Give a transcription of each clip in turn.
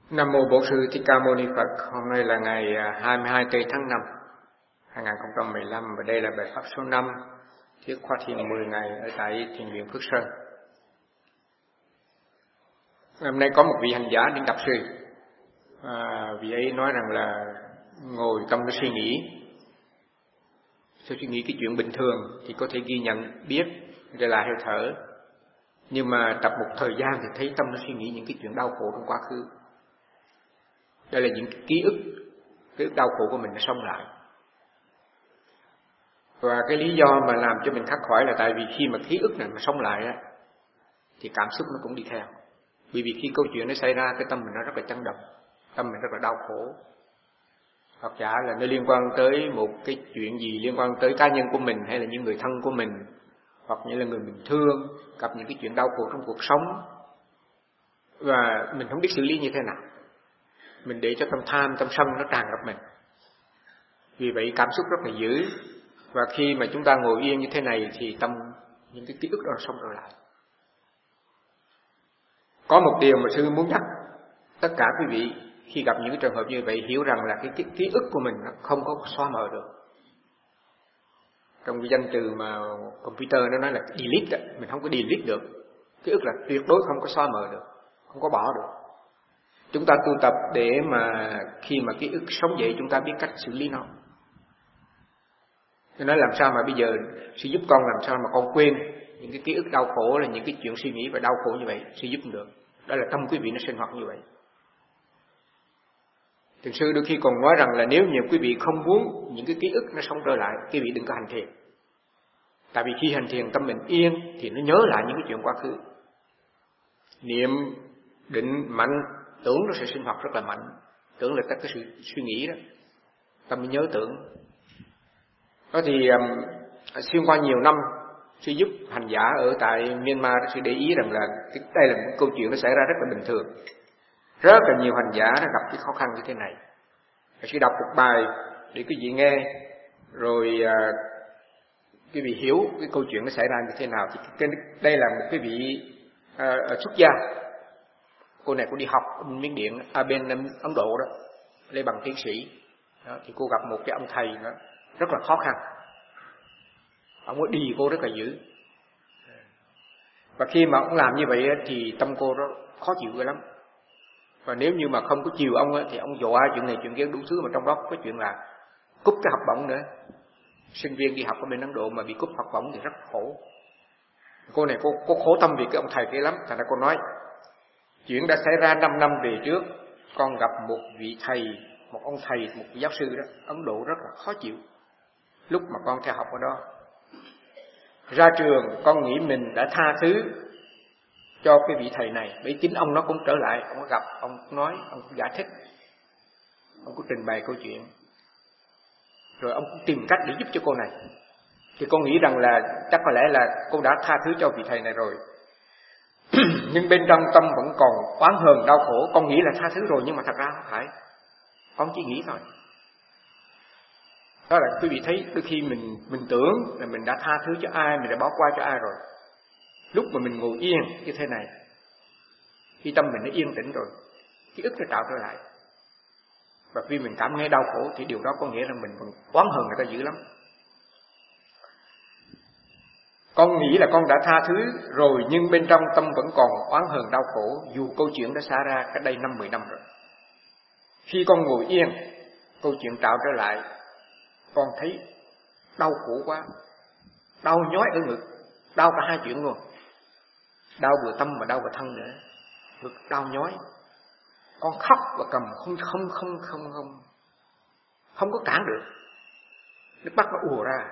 Nam mô Bổn Sư Thích Ca Mâu Ni Phật. Hôm nay là ngày 22 tây tháng 5 2015 và đây là bài pháp số 5 Thuyết khóa thiền 10 ngày ở tại thiền viện Phước Sơn. Hôm nay có một vị hành giả đến gặp sư. Vị ấy nói rằng là ngồi tâm nó suy nghĩ. Suy nghĩ cái chuyện bình thường thì có thể ghi nhận, biết đây là hơi thở. Nhưng mà tập một thời gian thì thấy tâm nó suy nghĩ những cái chuyện đau khổ trong quá khứ. Đây là những ký ức đau khổ của mình nó xông lại. Và cái lý do mà làm cho mình khắc khỏi là tại vì khi mà ký ức này mà xông lại á, thì cảm xúc nó cũng đi theo. Bởi vì khi câu chuyện nó xảy ra, cái tâm mình nó rất là chấn động, tâm mình rất là đau khổ. Hoặc giả là nó liên quan tới một cái chuyện gì liên quan tới cá nhân của mình hay là những người thân của mình, hoặc như là người mình thương, gặp những cái chuyện đau khổ trong cuộc sống. Và mình không biết xử lý như thế nào. Mình để cho tâm tham, tâm sân nó tràn ngập mình. Vì vậy cảm xúc rất là dữ. Và khi mà chúng ta ngồi yên như thế này thì những cái ký ức đó xông trở lại. Có một điều mà sư muốn nhắc tất cả quý vị khi gặp những cái trường hợp như vậy hiểu rằng là cái ký ức của mình nó không có xóa mờ được. Trong cái danh từ mà computer nó nói là delete đó, mình không có delete được. Ký ức là tuyệt đối không có xóa mờ được, không có bỏ được. Chúng ta tu tập để mà khi mà ký ức sống dậy chúng ta biết cách xử lý nó. Tôi nói làm sao mà bây giờ sư giúp con làm sao mà con quên những cái ký ức đau khổ, là những cái chuyện suy nghĩ và đau khổ như vậy, sư giúp không được. Đó là tâm quý vị nó sinh hoạt như vậy. Thiền sư đôi khi còn nói rằng là nếu như quý vị không muốn những cái ký ức nó sống trở lại, quý vị đừng có hành thiền. Tại vì khi hành thiền tâm mình yên thì nó nhớ lại những cái chuyện quá khứ. Niệm định mạnh, tưởng nó sẽ sinh hoạt rất là mạnh. Tưởng là tất cái sự suy nghĩ đó, tâm mới nhớ tưởng. Đó thì xuyên qua nhiều năm sư giúp hành giả ở tại Myanmar, sư để ý rằng là đây là một câu chuyện nó xảy ra rất là bình thường. Rất là nhiều hành giả đã gặp cái khó khăn như thế này. Sư đọc một bài để quý vị nghe, rồi quý vị hiểu cái câu chuyện nó xảy ra như thế nào. Thì đây là một cái vị xuất gia. Cô này cô đi học bên Miến Điện, bên Ấn Độ đó, lấy bằng tiến sĩ. Đó, thì cô gặp một cái ông thầy đó, rất là khó khăn. Ông ấy đi cô rất là dữ. Và khi mà ông làm như vậy thì tâm cô nó khó chịu lắm. Và nếu như mà không có chiều ông thì ông dọa chuyện này chuyện kia đủ thứ, mà trong đó có chuyện là cúp cái học bổng nữa. Sinh viên đi học ở bên Ấn Độ mà bị cúp học bổng thì rất khổ. Cô này cô khổ tâm vì cái ông thầy kia lắm. Thành ra cô nói chuyện đã xảy ra 5 năm về trước, con gặp một vị thầy, một ông thầy, một giáo sư đó, Ấn Độ rất là khó chịu. Lúc mà con theo học ở đó, ra trường con nghĩ mình đã tha thứ cho cái vị thầy này, bởi chính ông nó cũng trở lại, ông có gặp, ông cũng nói, ông cũng giải thích, ông cũng trình bày câu chuyện, rồi ông cũng tìm cách để giúp cho cô này. Thì con nghĩ rằng là chắc có lẽ là cô đã tha thứ cho vị thầy này rồi. Nhưng bên trong tâm vẫn còn oán hờn đau khổ. Con nghĩ là tha thứ rồi nhưng mà thật ra không phải, con chỉ nghĩ thôi. Đó là quý vị thấy đôi khi mình tưởng là mình đã tha thứ cho ai, mình đã bỏ qua cho ai rồi. Lúc mà mình ngồi yên như thế này, khi tâm mình nó yên tĩnh rồi, ký ức nó tạo trở lại. Và khi mình cảm nghe đau khổ thì điều đó có nghĩa là mình còn oán hờn người ta dữ lắm. Con nghĩ là con đã tha thứ rồi nhưng bên trong tâm vẫn còn oán hờn đau khổ, dù câu chuyện đã xảy ra cách đây 5-10 năm rồi. Khi con ngồi yên, câu chuyện tạo trở lại, con thấy đau khổ quá, đau nhói ở ngực, đau cả hai chuyện luôn. Đau vừa tâm mà đau vừa thân nữa, ngực đau nhói. Con khóc và cầm không có cản được, nước mắt nó ùa ra.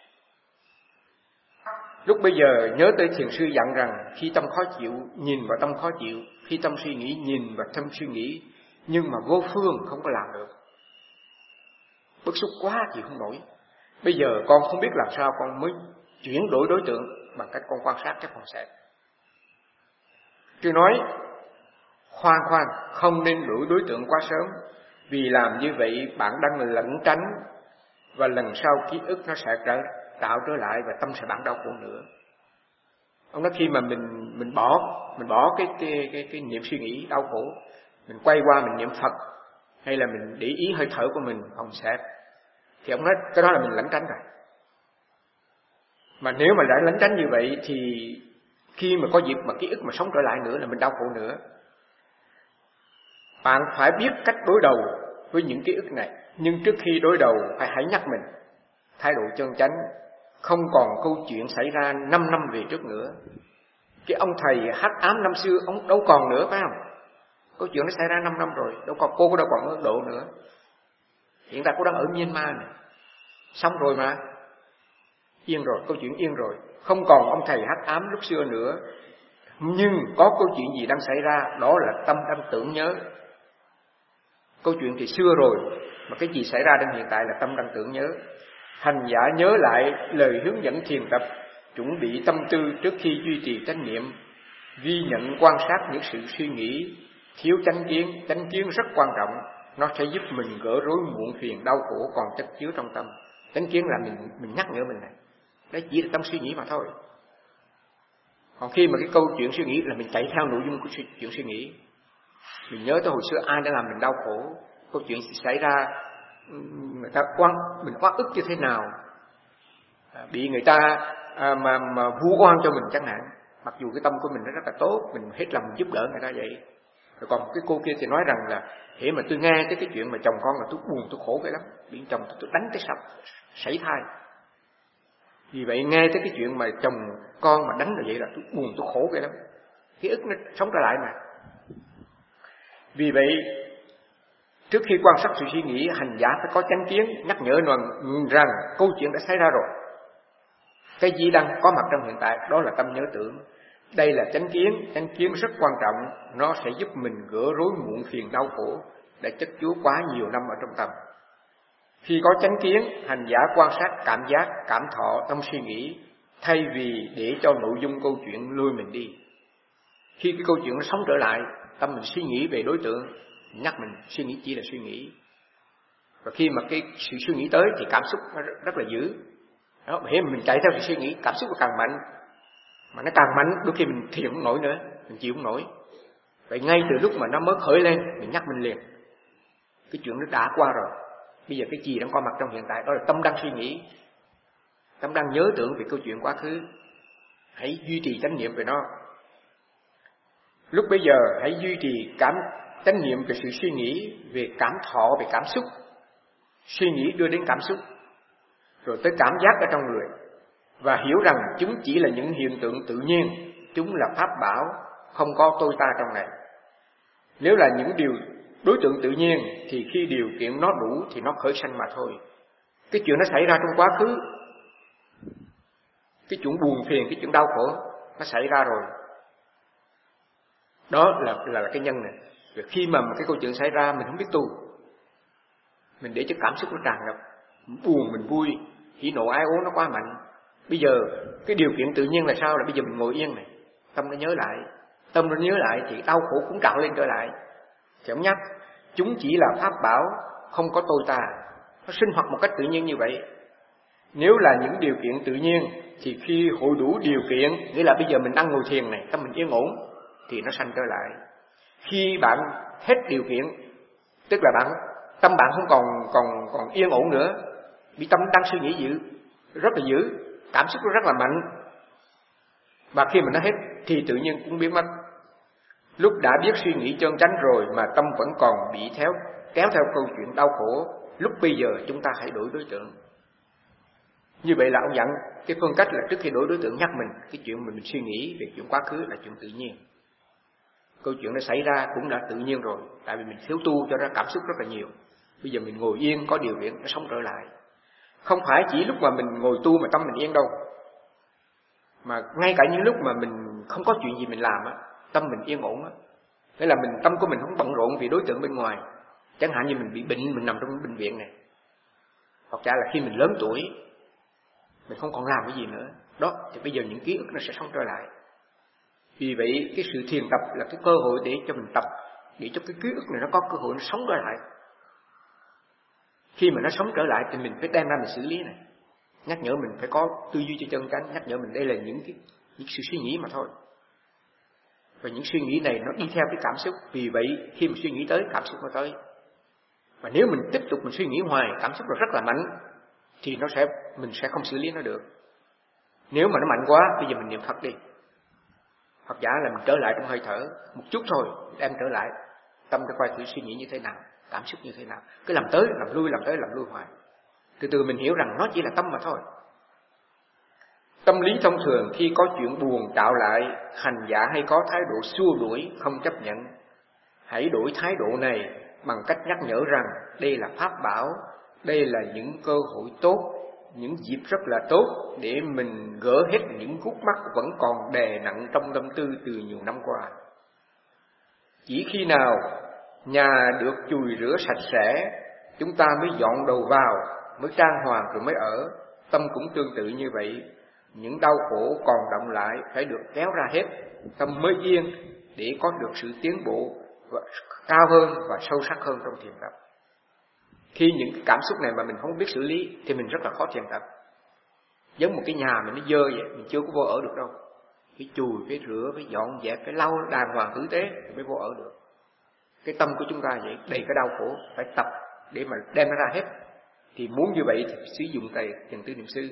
Lúc bây giờ nhớ tới thiền sư dặn rằng khi tâm khó chịu, nhìn vào tâm khó chịu, khi tâm suy nghĩ, nhìn vào tâm suy nghĩ, nhưng mà vô phương không có làm được. Bức xúc quá chịu không nổi. Bây giờ con không biết làm sao con mới chuyển đổi đối tượng bằng cách con quan sát các phòng xẹp. Sư nói khoan, không nên đổi đối tượng quá sớm, vì làm như vậy bạn đang lẩn tránh, và lần sau ký ức nó sẽ tạo trở lại và tâm sẽ bạn đau khổ nữa. Ông nói khi mà mình bỏ cái niệm suy nghĩ đau khổ, mình quay qua mình niệm Phật, hay là mình để ý hơi thở của mình phòng xẹp, thì ông nói cái đó là mình lẩn tránh rồi. Mà nếu mà đã lẩn tránh như vậy thì khi mà có dịp mà ký ức mà sống trở lại nữa là mình đau khổ nữa. Bạn phải biết cách đối đầu với những ký ức này, nhưng trước khi đối đầu hãy nhắc mình thái độ chân chánh, không còn câu chuyện xảy ra 5 năm về trước nữa. Cái ông thầy hắc ám năm xưa ông đâu còn nữa, phải không? Câu chuyện nó xảy ra 5 năm rồi, cô đâu còn ở Ấn Độ nữa. Hiện tại cô đang ở Myanmar này, xong rồi mà, yên rồi, câu chuyện yên rồi, không còn ông thầy hắc ám lúc xưa nữa. Nhưng có câu chuyện gì đang xảy ra, đó là tâm đang tưởng nhớ. Câu chuyện thì xưa rồi, mà cái gì xảy ra trong hiện tại là tâm đang tưởng nhớ. Hành giả nhớ lại lời hướng dẫn thiền tập, chuẩn bị tâm tư trước khi duy trì chánh niệm, ghi nhận quan sát những sự suy nghĩ. Thiếu chánh kiến rất quan trọng, nó sẽ giúp mình gỡ rối muộn phiền đau khổ còn chất chứa trong tâm. Chánh kiến là mình nhắc nhở mình này, đấy chỉ là tâm suy nghĩ mà thôi. Còn khi mà cái câu chuyện suy nghĩ là mình chạy theo nội dung của chuyện suy nghĩ, mình nhớ tới hồi xưa ai đã làm mình đau khổ, câu chuyện xảy ra người ta mình oan ức như thế nào, bị người ta mà vu oan cho mình chẳng hạn, mặc dù cái tâm của mình nó rất là tốt, mình hết lòng giúp đỡ người ta vậy. Rồi còn cái cô kia thì nói rằng là hễ mà tôi nghe tới cái chuyện mà chồng con là tôi buồn, tôi khổ cái lắm, bị chồng tôi đánh tới sảy thai. Vì vậy nghe tới cái chuyện mà chồng con mà đánh là vậy là tôi buồn, tôi khổ cái lắm. Ký ức nó sống trở lại mà. Vì vậy trước khi quan sát sự suy nghĩ, hành giả phải có chánh kiến, nhắc nhở rằng câu chuyện đã xảy ra rồi. Cái gì đang có mặt trong hiện tại, đó là tâm nhớ tưởng. Đây là chánh kiến rất quan trọng, nó sẽ giúp mình gỡ rối muộn phiền đau khổ đã chất chứa quá nhiều năm ở trong tâm. Khi có chánh kiến, hành giả quan sát cảm giác, cảm thọ, tâm suy nghĩ, thay vì để cho nội dung câu chuyện lôi mình đi. Khi cái câu chuyện nó sống trở lại, tâm mình suy nghĩ về đối tượng, nhắc mình suy nghĩ chỉ là suy nghĩ. Và khi mà cái sự suy nghĩ tới thì cảm xúc nó rất là dữ. Đó, hễ mình chạy theo sự suy nghĩ, cảm xúc nó càng mạnh. Mà nó càng mạnh, đôi khi mình thiền không nổi nữa, mình chịu không nổi. Vậy ngay từ lúc mà nó mới khởi lên, mình nhắc mình liền. Cái chuyện nó đã qua rồi. Bây giờ cái gì đang có mặt trong hiện tại, đó là tâm đang suy nghĩ. Tâm đang nhớ tưởng về câu chuyện quá khứ. Hãy duy trì chánh niệm về nó. Lúc bây giờ hãy duy trì chánh niệm về sự suy nghĩ, về cảm thọ, về cảm xúc. Suy nghĩ đưa đến cảm xúc, rồi tới cảm giác ở trong người. Và hiểu rằng chúng chỉ là những hiện tượng tự nhiên, chúng là pháp bảo, không có tôi ta trong này. Nếu là những điều đối tượng tự nhiên thì khi điều kiện nó đủ thì nó khởi sanh mà thôi. Cái chuyện nó xảy ra trong quá khứ, cái chuyện buồn phiền, cái chuyện đau khổ nó xảy ra rồi. Đó là cái nhân này. Và khi mà cái câu chuyện xảy ra mình không biết tu, mình để cho cảm xúc nó tràn ngập, buồn mình vui, hỉ nộ ái ố nó quá mạnh. Bây giờ cái điều kiện tự nhiên là sao? Là bây giờ mình ngồi yên này, tâm nó nhớ lại. Tâm nó nhớ lại thì đau khổ cũng trào lên trở lại. Thì ông nhắc, chúng chỉ là pháp bảo, không có tôi ta. Nó sinh hoạt một cách tự nhiên như vậy. Nếu là những điều kiện tự nhiên thì khi hội đủ điều kiện, nghĩa là bây giờ mình đang ngồi thiền này, tâm mình yên ổn, thì nó sanh trở lại. Khi bạn hết điều kiện, tức là tâm bạn không còn yên ổn nữa, vì tâm đang suy nghĩ dữ, rất là dữ, cảm xúc nó rất là mạnh. Và khi mà nó hết thì tự nhiên cũng biến mất. Lúc đã biết suy nghĩ chân chánh rồi mà tâm vẫn còn bị kéo theo câu chuyện đau khổ, lúc bây giờ chúng ta hãy đổi đối tượng. Như vậy là ông dặn cái phương cách là trước khi đổi đối tượng nhắc mình, cái chuyện mình suy nghĩ về chuyện quá khứ là chuyện tự nhiên. Câu chuyện nó xảy ra cũng đã tự nhiên rồi, tại vì mình thiếu tu cho ra cảm xúc rất là nhiều. Bây giờ mình ngồi yên có điều kiện nó sống trở lại. Không phải chỉ lúc mà mình ngồi tu mà tâm mình yên đâu, mà ngay cả những lúc mà mình không có chuyện gì mình làm á, tâm mình yên ổn á, nghĩa là tâm của mình không bận rộn vì đối tượng bên ngoài. Chẳng hạn như mình bị bệnh, mình nằm trong bệnh viện này, hoặc giả là khi mình lớn tuổi, mình không còn làm cái gì nữa, đó thì bây giờ những ký ức nó sẽ sống trở lại. Vì vậy cái sự thiền tập là cái cơ hội để cho mình tập, để cho cái ký ức này nó có cơ hội nó sống trở lại. Khi mà nó sống trở lại thì mình phải đem ra mình xử lý này, nhắc nhở mình phải có tư duy cho chân chánh, nhắc nhở mình đây là những sự suy nghĩ mà thôi. Và những suy nghĩ này nó đi theo cái cảm xúc. Vì vậy khi mà suy nghĩ tới, cảm xúc nó tới. Và nếu mình tiếp tục mình suy nghĩ hoài, cảm xúc rất là mạnh, thì mình sẽ không xử lý nó được. Nếu mà nó mạnh quá, bây giờ mình niệm Phật đi. Phật giả là mình trở lại trong hơi thở một chút thôi, đem trở lại tâm để quay thử suy nghĩ như thế nào, cảm xúc như thế nào. Cứ làm tới làm lui, làm tới làm lui hoài. Từ từ mình hiểu rằng nó chỉ là tâm mà thôi. Tâm lý thông thường khi có chuyện buồn tạo lại, hành giả hay có thái độ xua đuổi, không chấp nhận. Hãy đổi thái độ này bằng cách nhắc nhở rằng đây là pháp bảo, đây là những cơ hội tốt, những dịp rất là tốt để mình gỡ hết những khúc mắc vẫn còn đè nặng trong tâm tư từ nhiều năm qua. Chỉ khi nào nhà được chùi rửa sạch sẽ, chúng ta mới dọn đầu vào, mới trang hoàng rồi mới ở. Tâm cũng tương tự như vậy. Những đau khổ còn đọng lại phải được kéo ra hết, tâm mới yên để có được sự tiến bộ và cao hơn và sâu sắc hơn trong thiền tập. Khi những cái cảm xúc này mà mình không biết xử lý thì mình rất là khó thiền tập. Giống một cái nhà mình nó dơ vậy, mình chưa có vô ở được đâu. Phải chùi, phải rửa, phải dọn dẹp, phải lau đàng hoàng tử tế mới vô ở được. Cái tâm của chúng ta vậy, đầy cái đau khổ, phải tập để mà đem nó ra hết. Thì muốn như vậy thì sử dụng thiền tư niệm xứ.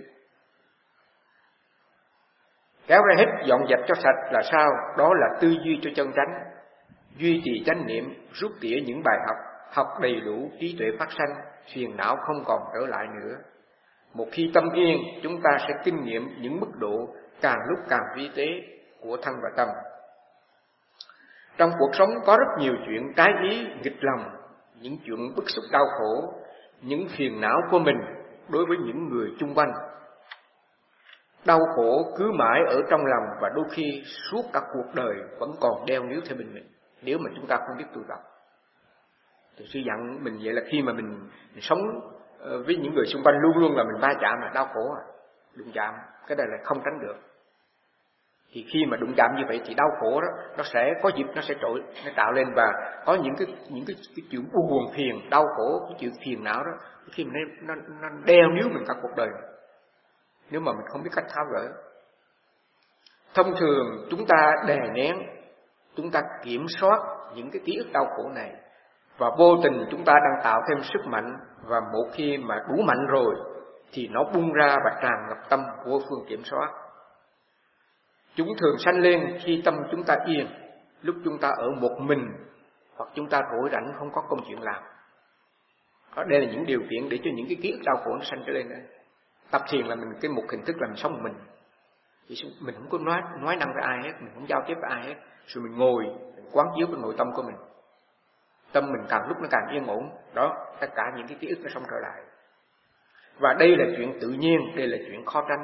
Kéo ra hết, dọn dẹp cho sạch là sao? Đó là tư duy cho chân chánh. Duy trì chánh niệm, rút tỉa những bài học, học đầy đủ, trí tuệ phát sanh, phiền não không còn trở lại nữa. Một khi tâm yên, chúng ta sẽ kinh nghiệm những mức độ càng lúc càng vi tế của thân và tâm. Trong cuộc sống có rất nhiều chuyện trái ý, nghịch lòng, những chuyện bức xúc đau khổ, những phiền não của mình đối với những người chung quanh. Đau khổ cứ mãi ở trong lòng và đôi khi suốt cả cuộc đời vẫn còn đeo níu theo mình nếu mà chúng ta không biết tu tập. Thì sư dặn mình vậy là khi mà mình sống với những người xung quanh luôn luôn là mình va chạm mà đau khổ đụng chạm, cái này là không tránh được. Thì khi mà đụng chạm như vậy thì đau khổ đó nó sẽ có dịp nó sẽ trỗi, nó tạo lên và có những cái chuyện buồn phiền, đau khổ, cái chuyện phiền não đó khi mà nó đeo níu mình cả cuộc đời. Nếu mà mình không biết cách tháo gỡ. Thông thường chúng ta đè nén, chúng ta kiểm soát những cái ký ức đau khổ này và vô tình chúng ta đang tạo thêm sức mạnh, và một khi mà đủ mạnh rồi thì nó bung ra và tràn ngập tâm vô phương kiểm soát. Chúng thường sanh lên khi tâm chúng ta yên, lúc chúng ta ở một mình hoặc chúng ta rỗi rảnh không có công chuyện làm. Đây là những điều kiện để cho những cái ký ức đau khổ nó sanh trở lên đây. Tập thiền là mình một hình thức là mình sống một mình. Mình không có nói năng với ai hết, mình không giao tiếp với ai hết. Rồi mình ngồi, mình quán chiếu cái nội tâm của mình. Tâm mình càng lúc nó càng yên ổn. Đó, tất cả những cái ký ức nó xong trở lại. Và đây là chuyện tự nhiên, đây là chuyện khó tránh.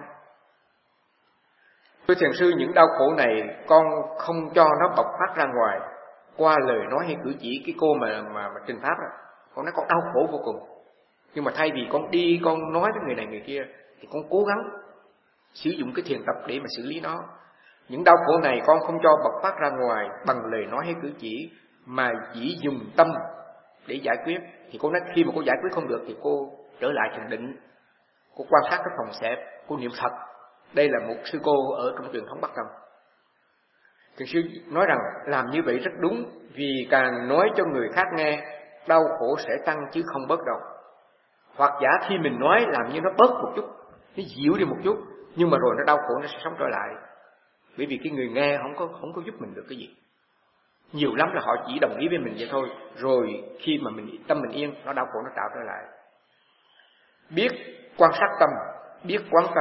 Thưa thiền sư, những đau khổ này con không cho nó bộc phát ra ngoài qua lời nói hay cử chỉ. Cái cô mà trình pháp đó, con nói con đau khổ vô cùng. Nhưng mà thay vì con đi con nói với người này người kia thì con cố gắng sử dụng cái thiền tập để mà xử lý nó. Những đau khổ này con không cho bộc phát ra ngoài bằng lời nói hay cử chỉ, mà chỉ dùng tâm để giải quyết. Thì cô nói khi mà cô giải quyết không được thì cô trở lại thiền định, cô quan sát cái phòng xẹp, cô niệm Phật. Đây là một sư cô ở trong truyền thống Bắc Tông. Thiền sư nói rằng làm như vậy rất đúng, vì càng nói cho người khác nghe, đau khổ sẽ tăng chứ không bớt đâu. Hoặc giả khi mình nói làm như nó bớt một chút, nó dịu đi một chút, nhưng mà rồi nó đau khổ nó sẽ sống trở lại. Bởi vì cái người nghe không có giúp mình được cái gì. Nhiều lắm là họ chỉ đồng ý với mình vậy thôi, rồi khi mà tâm mình yên, nó đau khổ nó tạo trở lại. Biết quan sát tâm, biết quán tâm,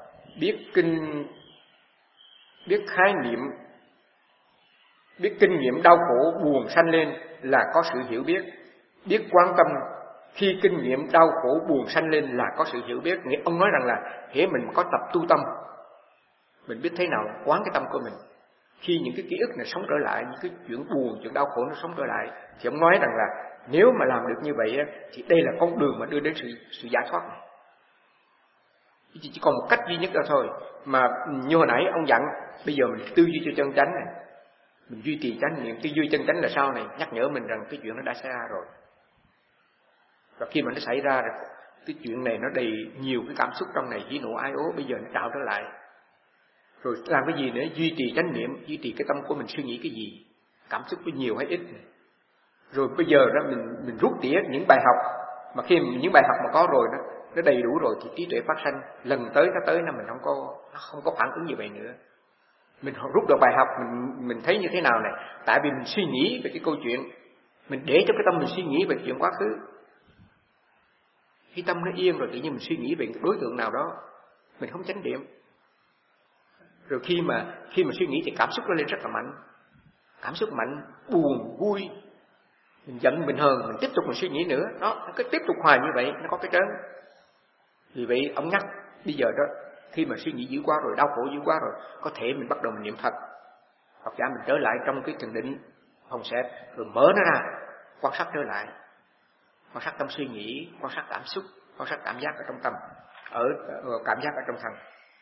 biết khái niệm, biết kinh nghiệm đau khổ buồn sanh lên là có sự hiểu biết. Biết quán tâm, khi kinh nghiệm đau khổ buồn sanh lên là có sự hiểu biết. Nghĩa ông nói rằng là hễ mình có tập tu tâm, mình biết thế nào quán cái tâm của mình. Khi những cái ký ức này sống trở lại, những cái chuyện buồn, chuyện đau khổ nó sống trở lại, thì ông nói rằng là nếu mà làm được như vậy thì đây là con đường mà đưa đến sự giải thoát này. Chỉ còn một cách duy nhất đó thôi. Mà như hồi nãy ông dặn, bây giờ mình tư duy cho chân chánh này, mình duy trì chánh niệm. Tư duy chân chánh là sao này? Nhắc nhở mình rằng cái chuyện nó đã xảy ra rồi. Và khi mà nó xảy ra rồi, cái chuyện này nó đầy nhiều cái cảm xúc trong này, hỉ nộ ái ố, bây giờ nó tạo trở lại. Rồi làm cái gì nữa? Duy trì chánh niệm, duy trì cái tâm của mình suy nghĩ cái gì, cảm xúc có nhiều hay ít. Rồi bây giờ đó mình rút tỉa những bài học, mà khi những bài học mà có rồi đó, nó đầy đủ rồi thì trí tuệ phát sanh. Lần tới nó mình không có phản ứng như vậy nữa. Mình rút được bài học, mình thấy như thế nào này? Tại vì mình suy nghĩ về cái câu chuyện, mình để cho cái tâm mình suy nghĩ về chuyện quá khứ. Khi tâm nó yên rồi tự nhiên mình suy nghĩ về đối tượng nào đó, mình không chánh niệm. Rồi khi mà suy nghĩ thì cảm xúc nó lên rất là mạnh. Cảm xúc mạnh, buồn, vui, mình giận, mình hờn, mình tiếp tục mình suy nghĩ nữa. Nó cứ tiếp tục hoài như vậy, nó có cái trớn. Vì vậy ông nhắc bây giờ đó, khi mà suy nghĩ dữ quá rồi, đau khổ dữ quá rồi, có thể mình bắt đầu mình niệm Phật. Hoặc giả mình trở lại trong cái thiền định phòng xẹp, rồi mở nó ra, quan sát trở lại, quan sát tâm suy nghĩ, quan sát cảm xúc, quan sát cảm giác ở trong tâm, cảm giác ở trong thân.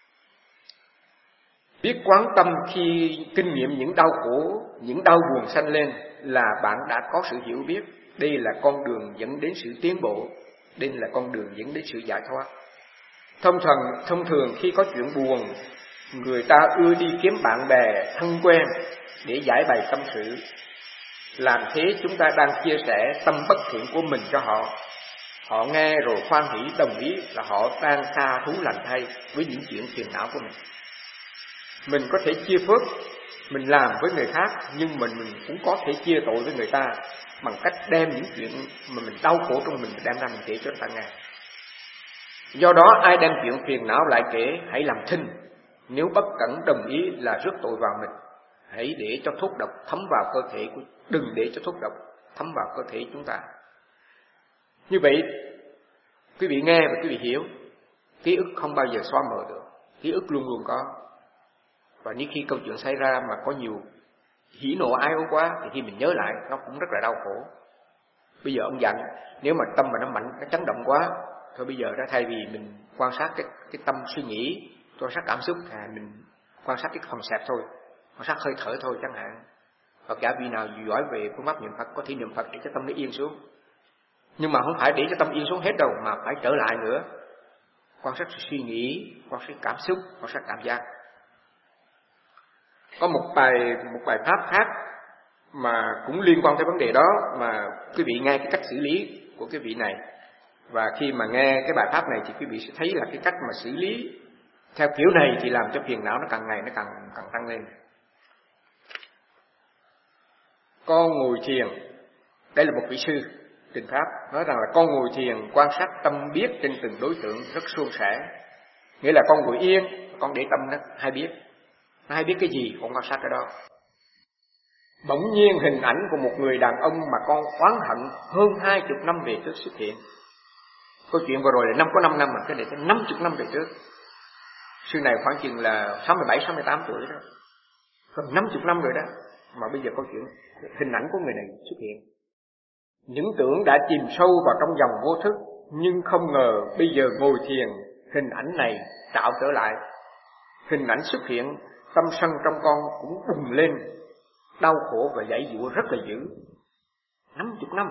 Biết quán tâm khi kinh nghiệm những đau khổ, những đau buồn sanh lên là bạn đã có sự hiểu biết. Đây là con đường dẫn đến sự tiến bộ, đây là con đường dẫn đến sự giải thoát. Thông thường khi có chuyện buồn, người ta ưa đi kiếm bạn bè thân quen để giải bày tâm sự. Làm thế chúng ta đang chia sẻ tâm bất thiện của mình cho họ. Họ nghe rồi hoan hỷ đồng ý là họ đang tha thú lành thay với những chuyện phiền não của mình. Mình có thể chia phước, mình làm với người khác, nhưng mình cũng có thể chia tội với người ta bằng cách đem những chuyện mà mình đau khổ trong mình đem ra mình kể cho người ta nghe. Do đó ai đem chuyện phiền não lại kể, hãy làm thinh. Nếu bất cẩn đồng ý là rước tội vào mình. Hãy để cho thuốc độc thấm vào cơ thể, đừng để cho thuốc độc thấm vào cơ thể chúng ta. Như vậy, quý vị nghe và quý vị hiểu, ký ức không bao giờ xóa mờ được, ký ức luôn luôn có. Và nếu khi câu chuyện xảy ra mà có nhiều hỉ nộ ái ố quá, thì khi mình nhớ lại nó cũng rất là đau khổ. Bây giờ ông giận, nếu mà tâm mà nó mạnh, nó chấn động quá, thôi bây giờ đó thay vì mình quan sát cái tâm suy nghĩ, quan sát cảm xúc, mình quan sát cái phòng xẹp thôi, quan sát hơi thở thôi chẳng hạn. Hoặc giả vị nào giỏi về phương pháp niệm Phật có thể niệm Phật để cho tâm nó yên xuống. Nhưng mà không phải để cho tâm yên xuống hết đâu, mà phải trở lại nữa, quan sát suy nghĩ, quan sát cảm xúc, quan sát cảm giác. Có một bài pháp khác mà cũng liên quan tới vấn đề đó, mà quý vị nghe cái cách xử lý của cái vị này. Và khi mà nghe cái bài pháp này thì quý vị sẽ thấy là cái cách mà xử lý theo kiểu này thì làm cho phiền não nó càng ngày nó càng tăng lên. Con ngồi thiền, đây là một vị sư trình pháp nói rằng là con ngồi thiền quan sát tâm biết trên từng đối tượng rất suôn sẻ. Nghĩa là con ngồi yên, con để tâm nó hay biết. Nó hay biết cái gì, con quan sát cái đó. Bỗng nhiên hình ảnh của một người đàn ông mà con oán hận hơn 20 năm về trước xuất hiện. Câu chuyện vừa rồi là có 5 năm, mà cái này tới 50 năm về trước. Sư này khoảng chừng là 67-68 tuổi đó, gần 50 năm rồi đó, mà bây giờ câu chuyện hình ảnh của người này xuất hiện. Những tưởng đã chìm sâu vào trong dòng vô thức, nhưng không ngờ bây giờ ngồi thiền, hình ảnh này tạo trở lại. Hình ảnh xuất hiện, tâm sân trong con cũng bùng lên, đau khổ và dãy dụa rất là dữ. 50 năm,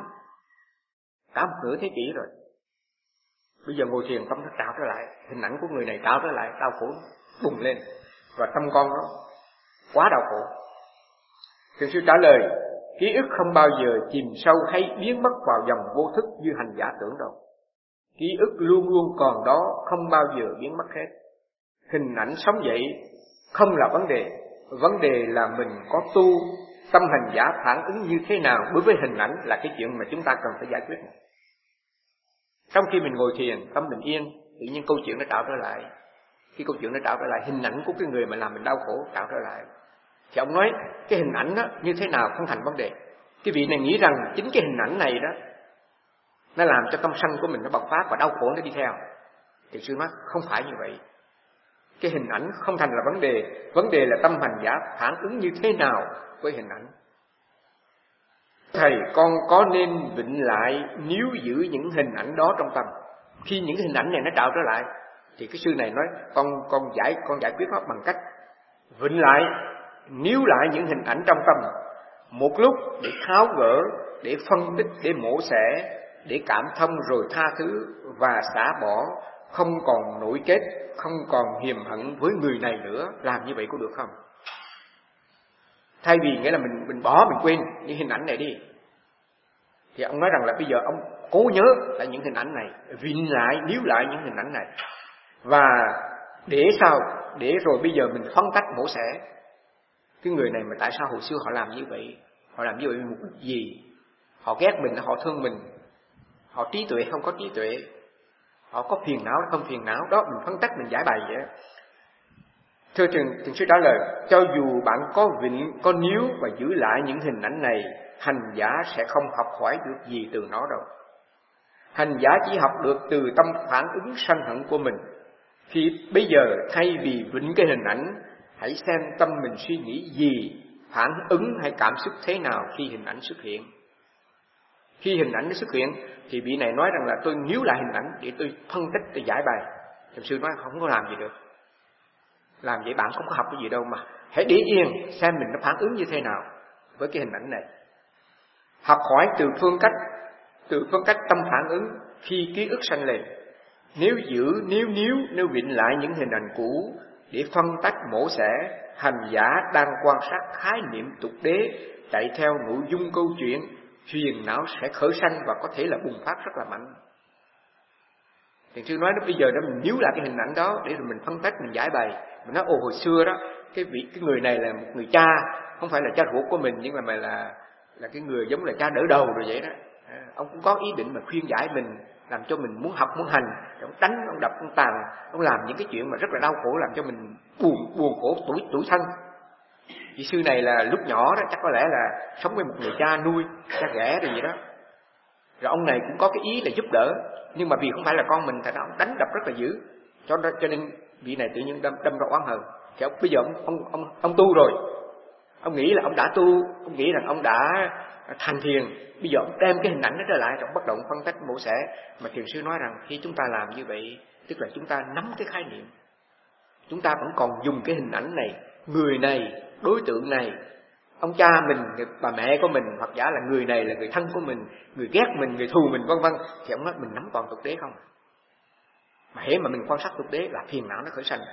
cả một nửa thế kỷ rồi. Bây giờ ngồi thiền tâm nó tạo trở lại, hình ảnh của người này tạo trở lại, đau khổ bùng lên, và tâm con nó quá đau khổ. Thiền sư trả lời, ký ức không bao giờ chìm sâu hay biến mất vào dòng vô thức như hành giả tưởng đâu. Ký ức luôn luôn còn đó, không bao giờ biến mất hết. Hình ảnh sống dậy không là vấn đề là mình có tu, tâm hành giả phản ứng như thế nào đối với hình ảnh là cái chuyện mà chúng ta cần phải giải quyết. Trong khi mình ngồi thiền, tâm mình yên, tự nhiên câu chuyện nó tạo trở lại. Khi câu chuyện nó tạo trở lại, hình ảnh của cái người mà làm mình đau khổ tạo trở lại. Thì ông nói, cái hình ảnh đó như thế nào không thành vấn đề. Cái vị này nghĩ rằng chính cái hình ảnh này đó, nó làm cho tâm sân của mình nó bộc phát và đau khổ nó đi theo. Thì sư nói, không phải như vậy. Cái hình ảnh không thành là vấn đề là tâm hành giả phản ứng như thế nào với hình ảnh. Thầy, con có nên vịnh lại níu giữ những hình ảnh đó trong tâm. Khi những cái hình ảnh này nó tạo trở lại, thì cái sư này nói, con giải quyết nó bằng cách vịnh lại, níu lại những hình ảnh trong tâm một lúc để tháo gỡ, để phân tích, để mổ xẻ, để cảm thông rồi tha thứ và xả bỏ, không còn nổi kết, không còn hiềm hận với người này nữa. Làm như vậy có được không? Thay vì nghĩa là mình bỏ, mình quên những hình ảnh này đi, thì ông nói rằng là bây giờ ông cố nhớ lại những hình ảnh này, vịn lại, níu lại những hình ảnh này. Và để sao? Để rồi bây giờ mình phân tách mổ xẻ cái người này mà tại sao hồi xưa họ làm như vậy? Họ làm như vậy vì mục đích gì? Họ ghét mình, họ thương mình, họ trí tuệ không có trí tuệ, họ có phiền não không phiền não. Đó, mình phân tách, mình giải bày vậy. Thưa thiền sư trả lời, cho dù bạn có vịn, có níu và giữ lại những hình ảnh này, hành giả sẽ không học hỏi được gì từ nó đâu. Hành giả chỉ học được từ tâm phản ứng sân hận của mình. Khi bây giờ thay vì vịn cái hình ảnh, hãy xem tâm mình suy nghĩ gì, phản ứng hay cảm xúc thế nào khi hình ảnh xuất hiện. Khi hình ảnh nó xuất hiện thì vị này nói rằng là tôi níu lại hình ảnh để tôi phân tích, tôi giải bày. Thiền sư nói không có làm gì được. Làm vậy bạn không có học cái gì đâu, mà hãy để yên xem mình nó phản ứng như thế nào với cái hình ảnh này. Học hỏi từ phương cách tâm phản ứng khi ký ức sanh lên. Nếu giữ, nếu vịn lại những hình ảnh cũ để phân tách mổ xẻ, hành giả đang quan sát khái niệm tục đế, chạy theo nội dung câu chuyện, phiền não sẽ khởi sanh và có thể là bùng phát rất là mạnh. Thiền sư nói đó, bây giờ đó mình níu lại cái hình ảnh đó để rồi mình phân tách, mình giải bày. Mình nói hồi xưa đó, cái người này là một người cha, không phải là cha ruột của mình, nhưng mà là cái người giống là cha đỡ đầu rồi vậy đó. Ông cũng có ý định mà khuyên giải mình, làm cho mình muốn học muốn hành. Ông đánh, ông đập, ông tàn, ông làm những cái chuyện mà rất là đau khổ, làm cho mình buồn khổ tủi thân. Vị sư này là lúc nhỏ đó chắc có lẽ là sống với một người cha nuôi, cha ghẻ rồi vậy đó. Rồi ông này cũng có cái ý là giúp đỡ, nhưng mà vì không phải là con mình, thành ra ông đánh đập rất là dữ, cho nên vị này tự nhiên đâm ra oán hờn. Thì bây giờ ông tu rồi, ông nghĩ là ông đã tu, ông nghĩ rằng ông đã thành thiền, bây giờ ông đem cái hình ảnh đó trở lại, rồi bắt đầu phân tích mổ xẻ. Mà thiền sư nói rằng khi chúng ta làm như vậy, tức là chúng ta nắm cái khái niệm, chúng ta vẫn còn dùng cái hình ảnh này, người này, đối tượng này, ông cha mình, bà mẹ của mình, hoặc giả là người này là người thân của mình, người ghét mình, người thù mình, vân vân. Thì ông nói mình nắm toàn tục đế không. Mà hễ mà mình quan sát tục đế là phiền não nó khởi sanh.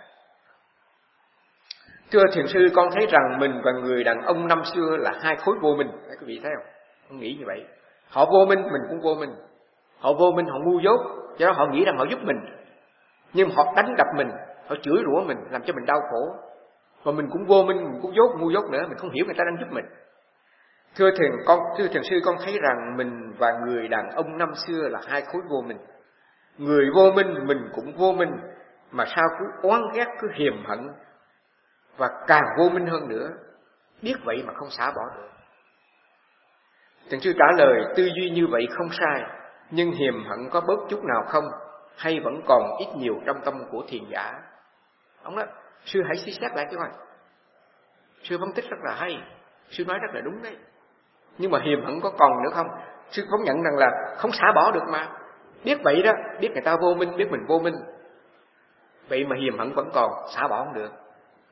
Thưa thiền sư, con thấy rằng mình và người đàn ông năm xưa là hai khối vô minh. Các quý vị thấy không? Con nghĩ như vậy. Họ vô minh, mình cũng vô minh. Họ vô minh, họ ngu dốt, cho đó họ nghĩ rằng họ giúp mình, nhưng họ đánh đập mình, họ chửi rủa mình, làm cho mình đau khổ. Và mình cũng vô minh, mình cũng ngu dốt nữa, mình không hiểu người ta đang giúp mình. Thưa thiền sư, con thấy rằng mình và người đàn ông năm xưa là hai khối vô minh. Người vô minh, mình cũng vô minh, mà sao cứ oán ghét, cứ hiềm hận, và càng vô minh hơn nữa. Biết vậy mà không xả bỏ được. Thiền sư trả lời, tư duy như vậy không sai, nhưng hiềm hận có bớt chút nào không, hay vẫn còn ít nhiều trong tâm của thiền giả? Ông nói, sư hãy suy xét lại cái coi. Sư phân tích rất là hay, sư nói rất là đúng đấy. Nhưng mà hiềm hận có còn nữa không? Sư phóng nhận rằng là không xả bỏ được mà. Biết vậy đó, biết người ta vô minh, biết mình vô minh, vậy mà hiềm hận vẫn còn, xả bỏ không được.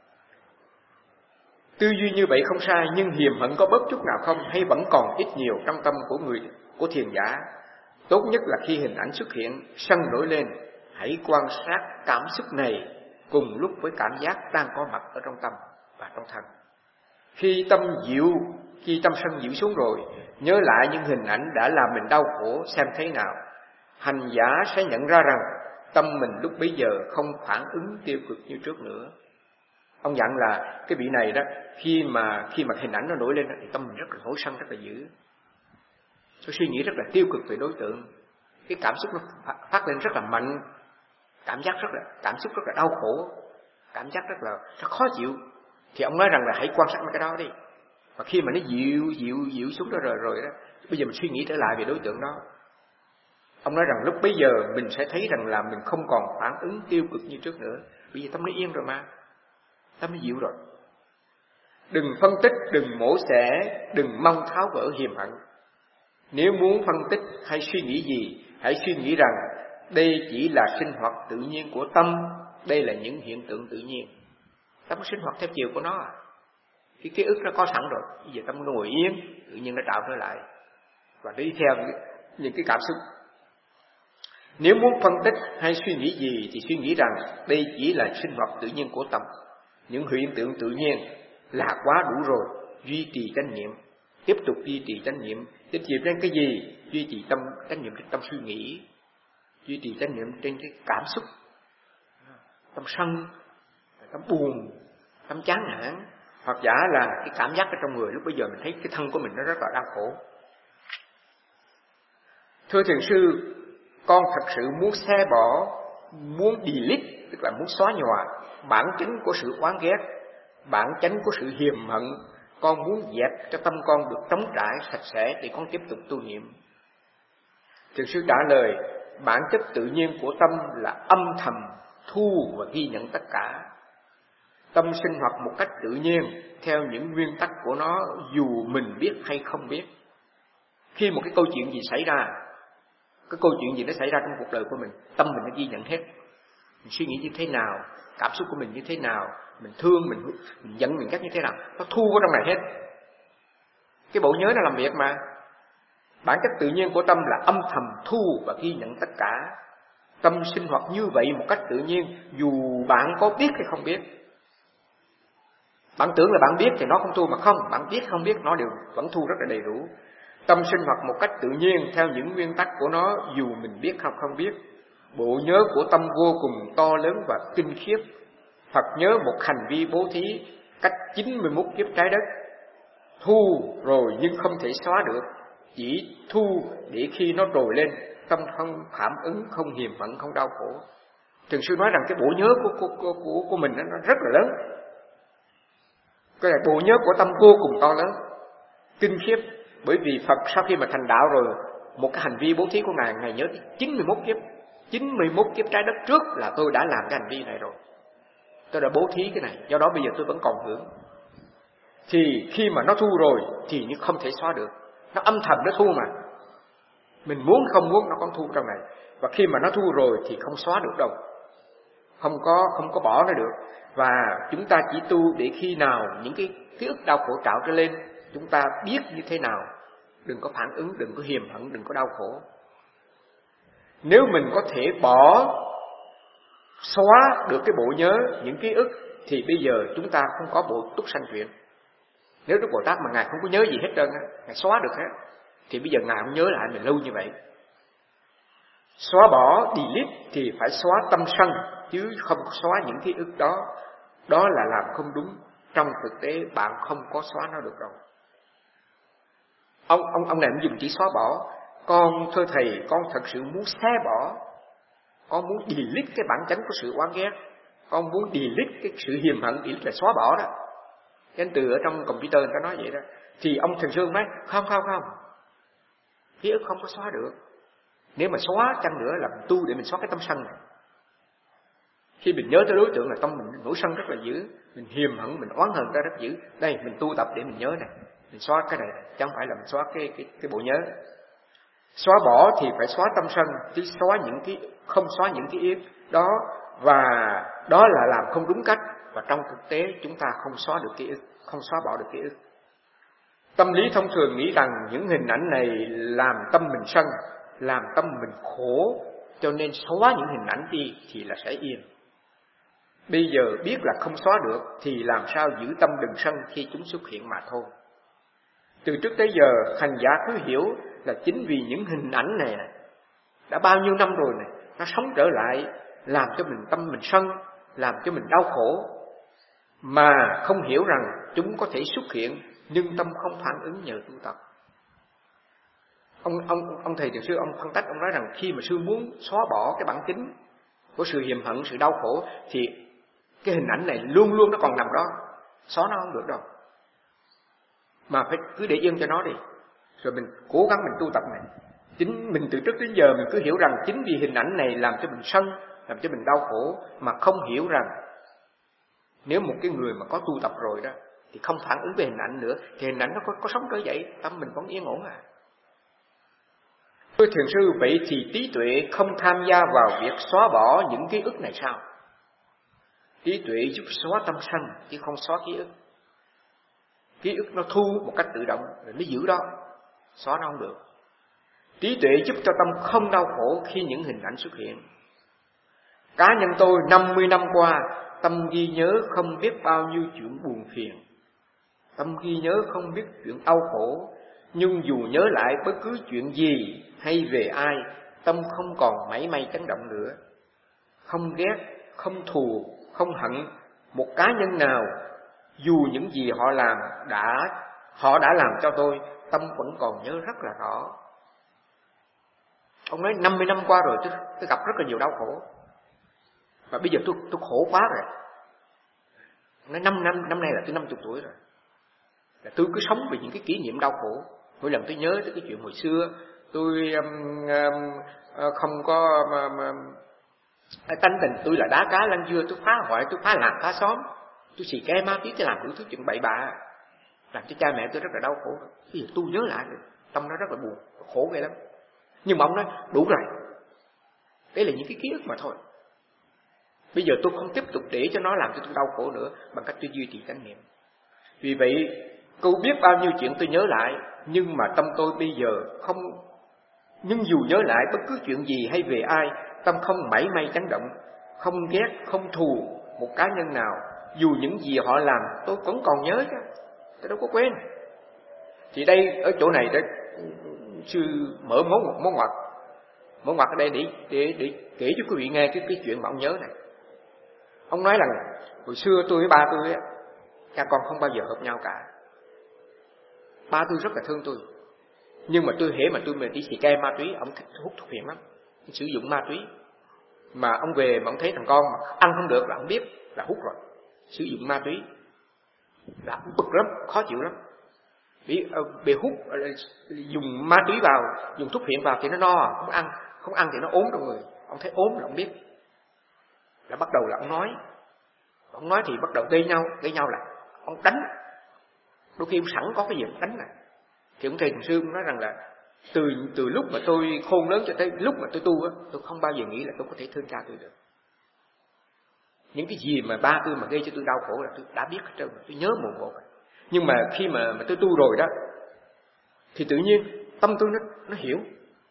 Tư duy như vậy không sai, nhưng hiềm hận có bớt chút nào không, hay vẫn còn ít nhiều trong tâm của thiền giả? Tốt nhất là khi hình ảnh xuất hiện, sân nổi lên, hãy quan sát cảm xúc này cùng lúc với cảm giác đang có mặt ở trong tâm và trong thân. Khi tâm sân dịu xuống rồi, nhớ lại những hình ảnh đã làm mình đau khổ xem thế nào. Hành giả sẽ nhận ra rằng tâm mình lúc bấy giờ không phản ứng tiêu cực như trước nữa. Ông dặn là cái vị này đó, khi mà hình ảnh nó nổi lên thì tâm mình rất là nổi sân, rất là dữ. Tôi suy nghĩ rất là tiêu cực về đối tượng, cái cảm xúc nó phát lên rất là mạnh, cảm xúc rất là đau khổ, cảm giác rất khó chịu. Thì ông nói rằng là hãy quan sát cái đó đi. Và khi mà nó dịu xuống đó rồi đó, bây giờ mình suy nghĩ trở lại về đối tượng đó. Ông nói rằng lúc bấy giờ mình sẽ thấy rằng là mình không còn phản ứng tiêu cực như trước nữa. Bây giờ tâm nó yên rồi mà, tâm nó dịu rồi. Đừng phân tích, đừng mổ xẻ, đừng mong tháo gỡ hiềm hận. Nếu muốn phân tích hay suy nghĩ gì, hãy suy nghĩ rằng đây chỉ là sinh hoạt tự nhiên của tâm, đây là những hiện tượng tự nhiên. Tâm sinh hoạt theo chiều của nó. Cái ký ức nó có sẵn rồi, bây giờ tâm nó ngồi yên, tự nhiên nó tạo trở lại và đi theo những cái cảm xúc. Nếu muốn phân tích hay suy nghĩ gì thì suy nghĩ rằng đây chỉ là sinh hoạt tự nhiên của tâm. Những hiện tượng tự nhiên là quá đủ rồi. Duy trì chánh niệm, tiếp tục duy trì chánh niệm. Chánh niệm trên cái gì? Duy trì chánh niệm trên tâm suy nghĩ, duy trì chánh niệm trên cái cảm xúc, tâm sân, tâm buồn, tâm chán nản, hoặc giả là cái cảm giác ở trong người. Lúc bây giờ mình thấy cái thân của mình nó rất là đau khổ. Thưa thiền sư, con thật sự muốn xé bỏ, muốn delete, tức là muốn xóa nhòa bản chất của sự oán ghét, bản chất của sự hiềm hận. Con muốn dẹp cho tâm con được trống trải, sạch sẽ để con tiếp tục tu niệm. Thiền sư trả lời, bản chất tự nhiên của tâm là âm thầm thu và ghi nhận tất cả. Tâm sinh hoạt một cách tự nhiên theo những nguyên tắc của nó, dù mình biết hay không biết. Khi một cái câu chuyện gì xảy ra, cái câu chuyện gì nó xảy ra trong cuộc đời của mình, tâm mình nó ghi nhận hết. Mình suy nghĩ như thế nào, cảm xúc của mình như thế nào, mình thương, mình giận, mình ghét như thế nào, nó thu vào trong này hết. Cái bộ nhớ nó làm việc mà. Bản chất tự nhiên của tâm là âm thầm thu và ghi nhận tất cả. Tâm sinh hoạt như vậy một cách tự nhiên, dù bạn có biết hay không biết. Bạn tưởng là bạn biết thì nó không thu, mà không, bạn biết không biết nó đều vẫn thu rất là đầy đủ. Tâm sinh hoạt một cách tự nhiên theo những nguyên tắc của nó, dù mình biết hay không biết. Bộ nhớ của tâm vô cùng to lớn và kinh khiếp. Phật nhớ một hành vi bố thí cách 91 kiếp trái đất, thu rồi nhưng không thể xóa được, chỉ thu để khi nó trồi lên, tâm không phản ứng, không hiềm hận, không đau khổ. Thiền sư nói rằng cái bộ nhớ của mình nó rất là lớn. Cái bộ nhớ của tâm vô cùng to lớn, kinh khiếp. Bởi vì Phật sau khi mà thành đạo rồi, một cái hành vi bố thí của Ngài nhớ 91 kiếp. 91 kiếp trái đất trước là tôi đã làm cái hành vi này rồi, tôi đã bố thí cái này, do đó bây giờ tôi vẫn còn hưởng. Thì khi mà nó thu rồi thì như không thể xóa được. Nó âm thầm nó thu mà, mình muốn không muốn nó còn thu trong này. Và khi mà nó thu rồi thì không xóa được đâu, không có bỏ nó được. Và chúng ta chỉ tu để khi nào những cái ký ức đau khổ trạo trở lên, chúng ta biết như thế nào, đừng có phản ứng, đừng có hiềm hận, đừng có đau khổ. Nếu mình có thể xóa được cái bộ nhớ, những ký ức, thì bây giờ chúng ta không có bộ túc sanh truyện. Nếu Đức Bồ Tát mà Ngài không có nhớ gì hết trơn, Ngài xóa được hết, thì bây giờ Ngài không nhớ lại mình lâu như vậy. Xóa bỏ, delete thì phải xóa tâm sân, chứ không xóa những ký ức đó. Đó là làm không đúng. Trong thực tế bạn không có xóa nó được đâu. Ông này dùng chỉ xóa bỏ. Con thưa thầy, con thật sự muốn xé bỏ, con muốn delete cái bản chất của sự oán ghét, con muốn delete cái sự hiềm hận, delete là xóa bỏ đó. Cái từ ở trong computer người ta nói vậy đó. Thì ông Thiền sư nói không, ký ức không có xóa được. Nếu mà xóa chăng nữa là mình tu để mình xóa cái tâm sân này. Khi mình nhớ tới đối tượng là tâm mình nổi sân rất là dữ, mình hiềm hận, mình oán hận ra rất dữ. Đây mình tu tập để mình nhớ này, mình xóa cái này, chứ không phải là mình xóa cái bộ nhớ. Xóa bỏ thì phải xóa tâm sân, chứ không xóa những cái ức đó. Và đó là làm không đúng cách. Và trong thực tế chúng ta không xóa được ký ức, không xóa bỏ được ký ức. Tâm lý thông thường nghĩ rằng những hình ảnh này làm tâm mình sân, làm tâm mình khổ, cho nên xóa những hình ảnh đi thì là sẽ yên. Bây giờ biết là không xóa được thì làm sao giữ tâm đừng sân khi chúng xuất hiện mà thôi. Từ trước tới giờ hành giả cứ hiểu là chính vì những hình ảnh này đã bao nhiêu năm rồi này, nó sống trở lại làm cho mình tâm mình sân, làm cho mình đau khổ, mà không hiểu rằng chúng có thể xuất hiện nhưng tâm không phản ứng nhờ tu tập. Ông thầy Thiền sư ông phân tích, ông nói rằng khi mà sư muốn xóa bỏ cái bản tính của sự hiềm hận, sự đau khổ, thì cái hình ảnh này luôn luôn nó còn nằm đó, xóa nó không được đâu, mà phải cứ để yên cho nó đi, rồi mình cố gắng mình tu tập này. Chính mình từ trước đến giờ mình cứ hiểu rằng chính vì hình ảnh này làm cho mình sân, làm cho mình đau khổ, mà không hiểu rằng nếu một cái người mà có tu tập rồi đó thì không phản ứng về hình ảnh nữa, thì hình ảnh nó có sống trở dậy, tâm mình vẫn yên ổn à. Thưa Thiền sư, vậy thì trí tuệ không tham gia vào việc xóa bỏ những ký ức này sao? Trí tuệ giúp xóa tâm sân chứ không xóa ký ức. Ký ức nó thu một cách tự động rồi nó giữ đó, xóa nó không được. Trí tuệ giúp cho tâm không đau khổ khi những hình ảnh xuất hiện. Cá nhân tôi 50 năm qua, tâm ghi nhớ không biết bao nhiêu chuyện buồn phiền, tâm ghi nhớ không biết chuyện đau khổ. Nhưng dù nhớ lại bất cứ chuyện gì hay về ai, tâm không còn mảy may chấn động nữa. Không ghét, không thù, không hận một cá nhân nào. Dù những gì họ đã làm cho tôi, tâm vẫn còn nhớ rất là rõ. Ông nói 50 năm qua rồi tôi gặp rất là nhiều đau khổ, và bây giờ tôi khổ quá rồi. Nói năm nay là tôi 50 tuổi rồi, là tôi cứ sống vì những cái kỷ niệm đau khổ. Mỗi lần tôi nhớ tới cái chuyện hồi xưa, tôi không có tánh tình tôi là đá cá lăn dưa, tôi phá hoại, tôi phá làng phá xóm, tôi xì ke ma túy, tôi làm đủ thứ chuyện bậy bạ, làm cho cha mẹ tôi rất là đau khổ. Bây giờ tôi nhớ lại, tâm nó rất là buồn, khổ ghê lắm. Nhưng mà ông nói đủ rồi, đấy là những cái ký ức mà thôi. Bây giờ tôi không tiếp tục để cho nó làm cho tôi đau khổ nữa, bằng cách tôi duy trì chánh niệm. Vì vậy, cô biết bao nhiêu chuyện tôi nhớ lại, nhưng mà tâm tôi bây giờ không. Nhưng dù nhớ lại bất cứ chuyện gì hay về ai, tâm không mảy may chấn động, không ghét, không thù một cá nhân nào. Dù những gì họ làm tôi vẫn còn nhớ chứ, tôi đâu có quên. Thì đây, ở chỗ này đó, sư mở một món ngoặt ở đây để kể cho quý vị nghe cái chuyện mà ông nhớ này. Ông nói rằng hồi xưa tôi với ba tôi á, cha con không bao giờ hợp nhau cả. Ba tôi rất là thương tôi, nhưng mà tôi hễ mà tôi đi xì ke ma túy, ông thích hút thuốc phiện lắm, sử dụng ma túy. Mà ông về mà ông thấy thằng con mà ăn không được là ông biết là hút rồi, sử dụng ma túy, là ông bực lắm, khó chịu lắm. Bị hút, dùng ma túy vào, dùng thuốc phiện vào thì nó no, không ăn thì nó ốm trong người. Ông thấy ốm là ông biết, là bắt đầu là ông nói thì bắt đầu gây nhau là ông đánh. Đôi khi ông sẵn có cái gì ông đánh này. Thì ông thầy Thường Sư nói rằng là từ lúc mà tôi khôn lớn cho tới lúc mà tôi tu á, tôi không bao giờ nghĩ là tôi có thể thương cha tôi được. Những cái gì mà ba tôi mà gây cho tôi đau khổ là tôi đã biết hết trơn, tôi nhớ mồn một. Nhưng mà khi mà tôi tu rồi đó, thì tự nhiên tâm tôi nó hiểu.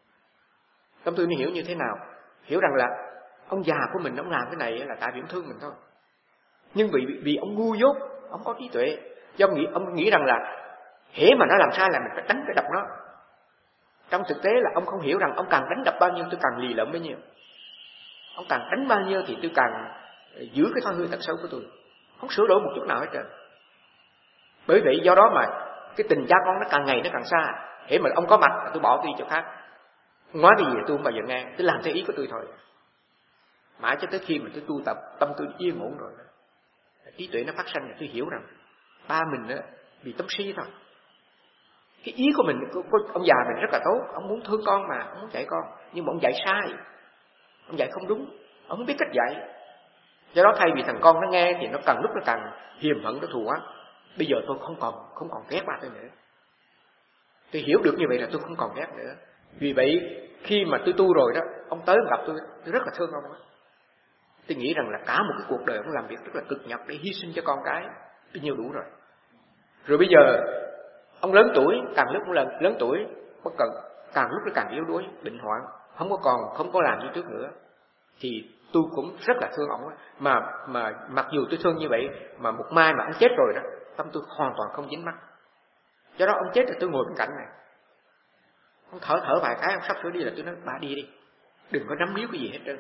Tâm tôi nó hiểu như thế nào? Hiểu rằng là ông già của mình ông làm cái này là tại vì ông thương mình thôi. Nhưng vì ông ngu dốt, ông có trí tuệ, do ông nghĩ rằng là hễ mà nó làm sai là mình phải đánh cái đập nó. Trong thực tế là ông không hiểu rằng ông càng đánh đập bao nhiêu tôi càng lì lợm bấy nhiêu. Ông càng đánh bao nhiêu thì tôi càng giữ cái thói hư tật xấu của tôi, không sửa đổi một chút nào hết trơn. Bởi vậy do đó mà cái tình cha con nó càng ngày nó càng xa. Hễ mà ông có mặt là tôi bỏ đi chỗ khác, nói cái gì tôi không bao giờ nghe, tôi làm theo ý của tôi thôi. Mãi cho tới khi mà tôi tu tập, tâm tôi yên ổn rồi, trí tuệ nó phát sanh, tôi hiểu rằng ba mình á bị tâm si thôi. Cái ý của mình, của ông già mình rất là tốt, ông muốn thương con mà, ông muốn dạy con, nhưng mà ông dạy sai, ông dạy không đúng, ông không biết cách dạy. Do đó thay vì thằng con nó nghe thì nó càng lúc nó càng hiềm hận, nó thù oán. Bây giờ tôi không còn ghét ba tôi nữa. Tôi hiểu được như vậy là tôi không còn ghét nữa. Vì vậy khi mà tôi tu rồi đó, ông tới gặp tôi rất là thương ông đó. Tôi nghĩ rằng là cả một cái cuộc đời ông làm việc rất là cực nhọc để hy sinh cho con cái, bấy nhiêu đủ rồi. Rồi bây giờ ông lớn tuổi, càng lúc lớn tuổi, càng lúc nó càng yếu đuối, bệnh hoạn, không có làm như trước nữa. Thì tôi cũng rất là thương ông đó. Mà mặc dù tôi thương như vậy, mà một mai mà ông chết rồi đó, tâm tôi hoàn toàn không dính mắc. Do đó ông chết thì tôi ngồi bên cạnh này, ông thở vài cái, ông sắp sửa đi là tôi nói bà đi đi, đừng có nắm níu cái gì hết trơn.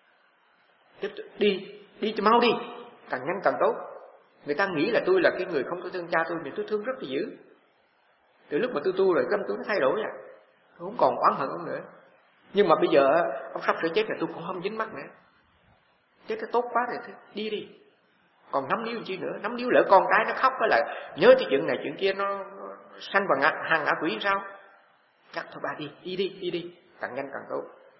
Tiếp tục đi cho mau đi, càng nhanh càng tốt. Người ta nghĩ là tôi là cái người không có thương cha tôi, nhưng tôi thương rất là dữ. Từ lúc mà tôi tu rồi, tâm tôi nó thay đổi rồi, tôi không còn oán hận ông nữa. Nhưng mà bây giờ ông sắp sửa chết là tôi cũng không dính mắc nữa. Chết nó tốt quá rồi, đi đi. Còn nắm níu chi nữa, nắm níu lỡ con cái nó khóc đó là nhớ cái chuyện này chuyện kia, nó sanh vào hàng ngã quỷ sao? Chắc thôi ba đi đi, càng nhanh càng tốt.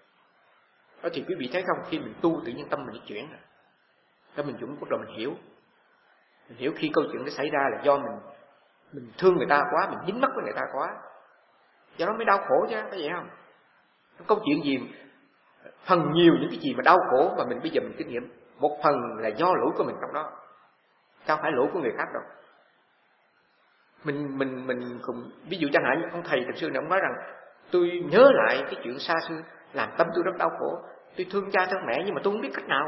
Đó thì quý vị thấy không, khi mình tu tự nhiên tâm mình chuyển rồi. Đó mình cũng bắt đầu mình hiểu khi câu chuyện nó xảy ra là do mình thương người ta quá, mình dính mắc với người ta quá, do đó mới đau khổ chứ, phải vậy không? Câu chuyện gì phần nhiều những cái gì mà đau khổ mà mình bây giờ mình kinh nghiệm, một phần là do lỗi của mình trong đó, chứ không phải lỗi của người khác đâu. Mình cùng ví dụ chẳng hạn ông thầy Thật Sư này ông nói rằng Tôi nhớ lại cái chuyện xa xưa, làm tâm tôi rất đau khổ. Tôi thương cha thương mẹ nhưng mà tôi không biết cách nào.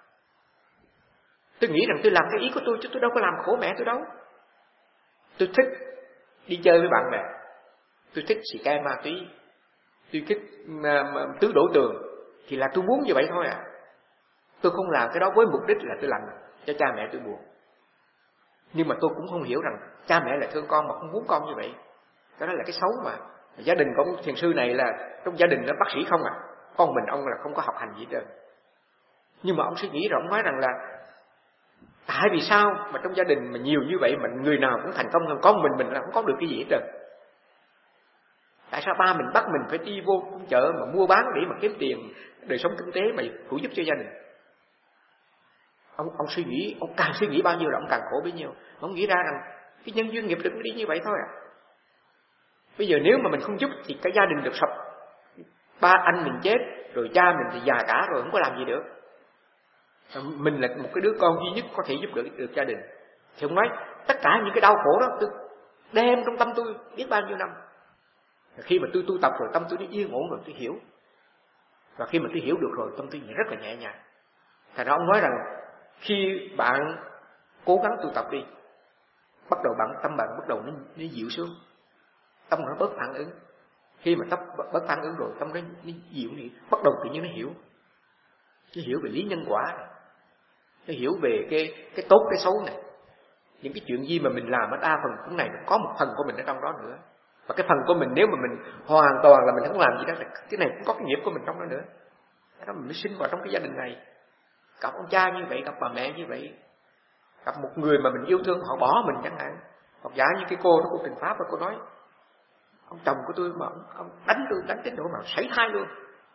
Tôi nghĩ rằng tôi làm cái ý của tôi chứ tôi đâu có làm khổ mẹ tôi đâu. Tôi thích đi chơi với bạn bè, tôi thích xì ke ma túy, tôi thích tứ đổ tường, thì là tôi muốn như vậy thôi à. Tôi không làm cái đó với mục đích là tôi làm cho cha mẹ tôi buồn. Nhưng mà tôi cũng không hiểu rằng cha mẹ là thương con mà không muốn con như vậy. Đó là cái xấu mà. Gia đình của ông thiền sư này là trong gia đình là bác sĩ không à, con mình ông là không có học hành gì hết trơn. Nhưng mà ông suy nghĩ rồi ông nói rằng là tại vì sao mà trong gia đình mà nhiều như vậy mà người nào cũng thành công hơn con mình là không có được cái gì hết trơn. Tại sao ba mình bắt mình phải đi vô chợ mà mua bán để mà kiếm tiền đời sống kinh tế mà phụ giúp cho gia đình. Ông suy nghĩ, ông càng suy nghĩ bao nhiêu là ông càng khổ bấy nhiêu. Ông nghĩ ra rằng cái nhân duyên nghiệp lực nó đi như vậy thôi à. Bây giờ nếu mà mình không giúp thì cái gia đình được sập. Ba anh mình chết, rồi cha mình thì già cả rồi không có làm gì được. Mình là một cái đứa con duy nhất có thể giúp được gia đình. Thì ông nói tất cả những cái đau khổ đó tôi đem trong tâm tôi biết bao nhiêu năm. Khi mà tôi tu tập rồi tâm tôi nó yên ổn rồi tôi hiểu. Và khi mà tôi hiểu được rồi tâm tôi rất là nhẹ nhàng. Thành ra ông nói rằng khi bạn cố gắng tu tập đi, bắt đầu tâm bạn bắt đầu nó dịu xuống, tâm nó bớt phản ứng. Khi mà tâm bớt phản ứng rồi tâm nó dịu đi, bắt đầu tự nhiên nó hiểu về lý nhân quả này. Nó hiểu về cái tốt cái xấu này. Những cái chuyện gì mà mình làm ở đa phần cũng này có một phần của mình ở trong đó nữa. Và cái phần của mình nếu mà mình hoàn toàn là mình không làm gì đó, cái này cũng có cái nghiệp của mình trong đó nữa. Đó mình mới sinh vào trong cái gia đình này. Gặp ông cha như vậy, gặp bà mẹ như vậy, gặp một người mà mình yêu thương họ bỏ mình chẳng hạn. Hoặc giả như cái cô đó, cô Trình Pháp, cô nói ông chồng của tôi mà ông đánh tôi đánh đến độ mà sảy thai luôn.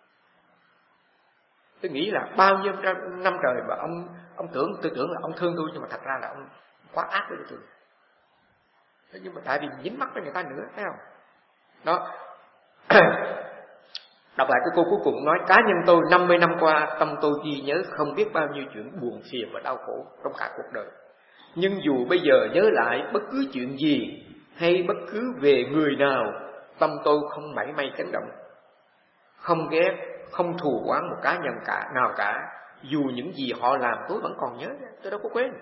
Tôi nghĩ là bao nhiêu năm trời mà tôi tưởng là ông thương tôi, nhưng mà thật ra là ông quá ác với tôi. Thế nhưng mà tại vì dính mắc với người ta nữa, thấy không? Đó. Đọc lại cái câu cuối cùng nói cá nhân tôi 50 năm qua tâm tôi ghi nhớ không biết bao nhiêu chuyện buồn phiền và đau khổ trong cả cuộc đời. Nhưng dù bây giờ nhớ lại bất cứ chuyện gì hay bất cứ về người nào, tâm tôi không mảy may chấn động, không ghét, không thù oán một cá nhân nào cả. Dù những gì họ làm tôi vẫn còn nhớ, tôi đâu có quên.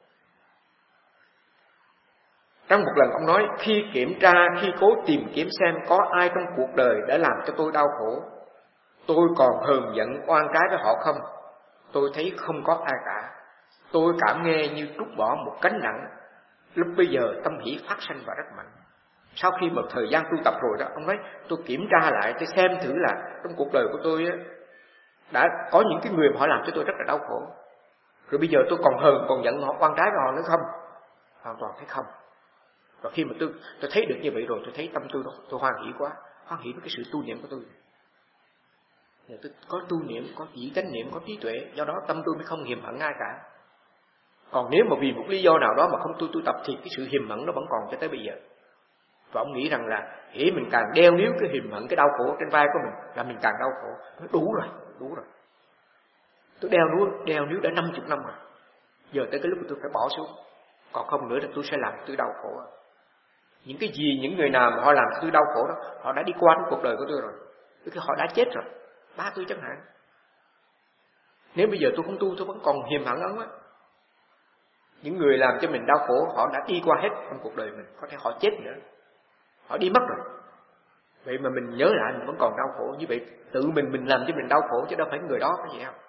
Trong một lần ông nói khi cố tìm kiếm xem có ai trong cuộc đời đã làm cho tôi đau khổ, tôi còn hờn giận oan trái với họ không? Tôi thấy không có ai cả. Tôi cảm nghe như trút bỏ một gánh nặng. Lúc bây giờ tâm hỷ phát sanh và rất mạnh. Sau khi một thời gian tu tập rồi đó, ông nói tôi kiểm tra lại, tôi xem thử là trong cuộc đời của tôi đã có những cái người mà họ làm cho tôi rất là đau khổ. Rồi bây giờ tôi còn hờn, còn giận họ, oan trái với họ nữa không? Hoàn toàn thấy không. Và khi mà tôi thấy được như vậy rồi, tôi thấy tâm tôi hoan hỷ quá, hoan hỷ với cái sự tu niệm của tôi. Tôi có tu niệm, có chỉ chánh niệm, có trí tuệ, do đó tâm tôi mới không hiềm hận ai cả. Còn nếu mà vì một lý do nào đó mà không tu tập thì cái sự hiềm hận nó vẫn còn cho tới bây giờ. Và ông nghĩ rằng là hễ mình càng đeo níu cái hiềm hận, cái đau khổ trên vai của mình là mình càng đau khổ. Nó đủ rồi. Tôi đeo níu đã 50 năm rồi. Giờ tới cái lúc tôi phải bỏ xuống. Còn không nữa là tôi sẽ làm tôi đau khổ. Những cái gì, những người nào mà họ làm tôi đau khổ đó, họ đã đi qua cuộc đời của tôi rồi. Khi họ đã chết rồi. Ba tôi chẳng hạn. Nếu bây giờ tôi không tu, tôi vẫn còn hiềm hận ông á. Những người làm cho mình đau khổ, họ đã đi qua hết trong cuộc đời mình. Có thể họ chết nữa, họ đi mất rồi. Vậy mà mình nhớ lại mình vẫn còn đau khổ. Như vậy tự mình làm cho mình đau khổ, chứ đâu phải người đó có gì đâu.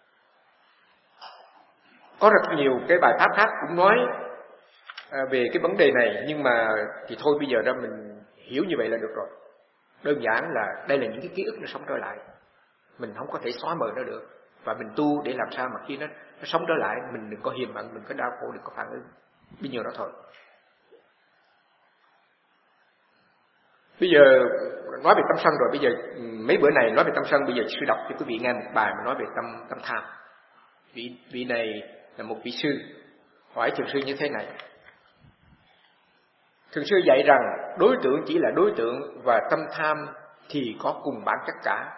Có rất nhiều cái bài pháp khác cũng nói về cái vấn đề này. Nhưng mà thì thôi bây giờ ra mình hiểu như vậy là được rồi. Đơn giản là đây là những cái ký ức nó sống trở lại, mình không có thể xóa mờ nó được. Và mình tu để làm sao mà khi nó sống trở lại, mình đừng có hiềm hận, đừng có đau khổ, đừng có phản ứng. Bây giờ đó thôi. Bây giờ nói về tâm sân rồi, bây giờ mấy bữa này nói về tâm sân, bây giờ sư đọc cho quý vị nghe một bài mà nói về tâm tham. Vị này là một vị sư, hỏi thiền sư như thế này. Thiền sư dạy rằng đối tượng chỉ là đối tượng và tâm tham thì có cùng bản chất cả.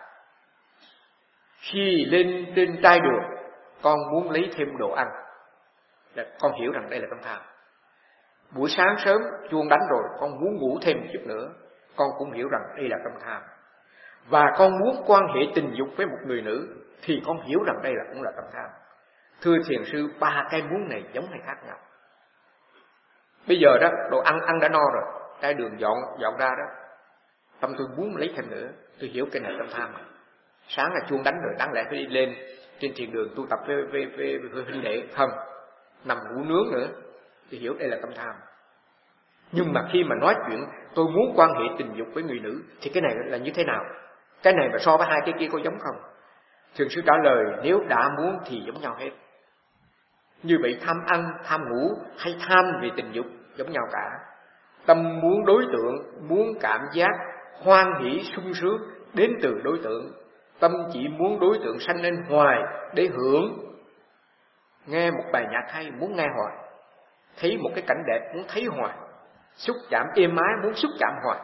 Khi lên trên trai được, con muốn lấy thêm đồ ăn. Con hiểu rằng đây là tâm tham. Buổi sáng sớm chuông đánh rồi, con muốn ngủ thêm một chút nữa. con cũng hiểu rằng đây là tâm tham. Và con muốn quan hệ tình dục với một người nữ thì con hiểu rằng đây cũng là tâm tham. Thưa thiền sư, ba cái muốn này giống hay khác nhau? Bây giờ đó, đồ ăn đã no rồi, cái đường dọn ra đó, tâm tôi muốn lấy thêm nữa, tôi hiểu cái này tâm tham. Sáng là chuông đánh rồi, đáng lẽ phải đi lên trên thiền đường tu tập với huynh đệ không, nằm ngủ nướng nữa, tôi hiểu đây là tâm tham. Nhưng mà khi mà nói chuyện tôi muốn quan hệ tình dục với người nữ thì cái này là như thế nào? Cái này mà so với hai cái kia có giống không? Thiền sư trả lời, nếu đã muốn thì giống nhau hết. Như vậy tham ăn, tham ngủ hay tham về tình dục giống nhau cả. Tâm muốn đối tượng, muốn cảm giác hoan hỷ sung sướng đến từ đối tượng. Tâm chỉ muốn đối tượng sanh lên hoài để hưởng. Nghe một bài nhạc hay muốn nghe hoài, thấy một cái cảnh đẹp muốn thấy hoài, xúc chạm êm ái muốn xúc chạm hoài.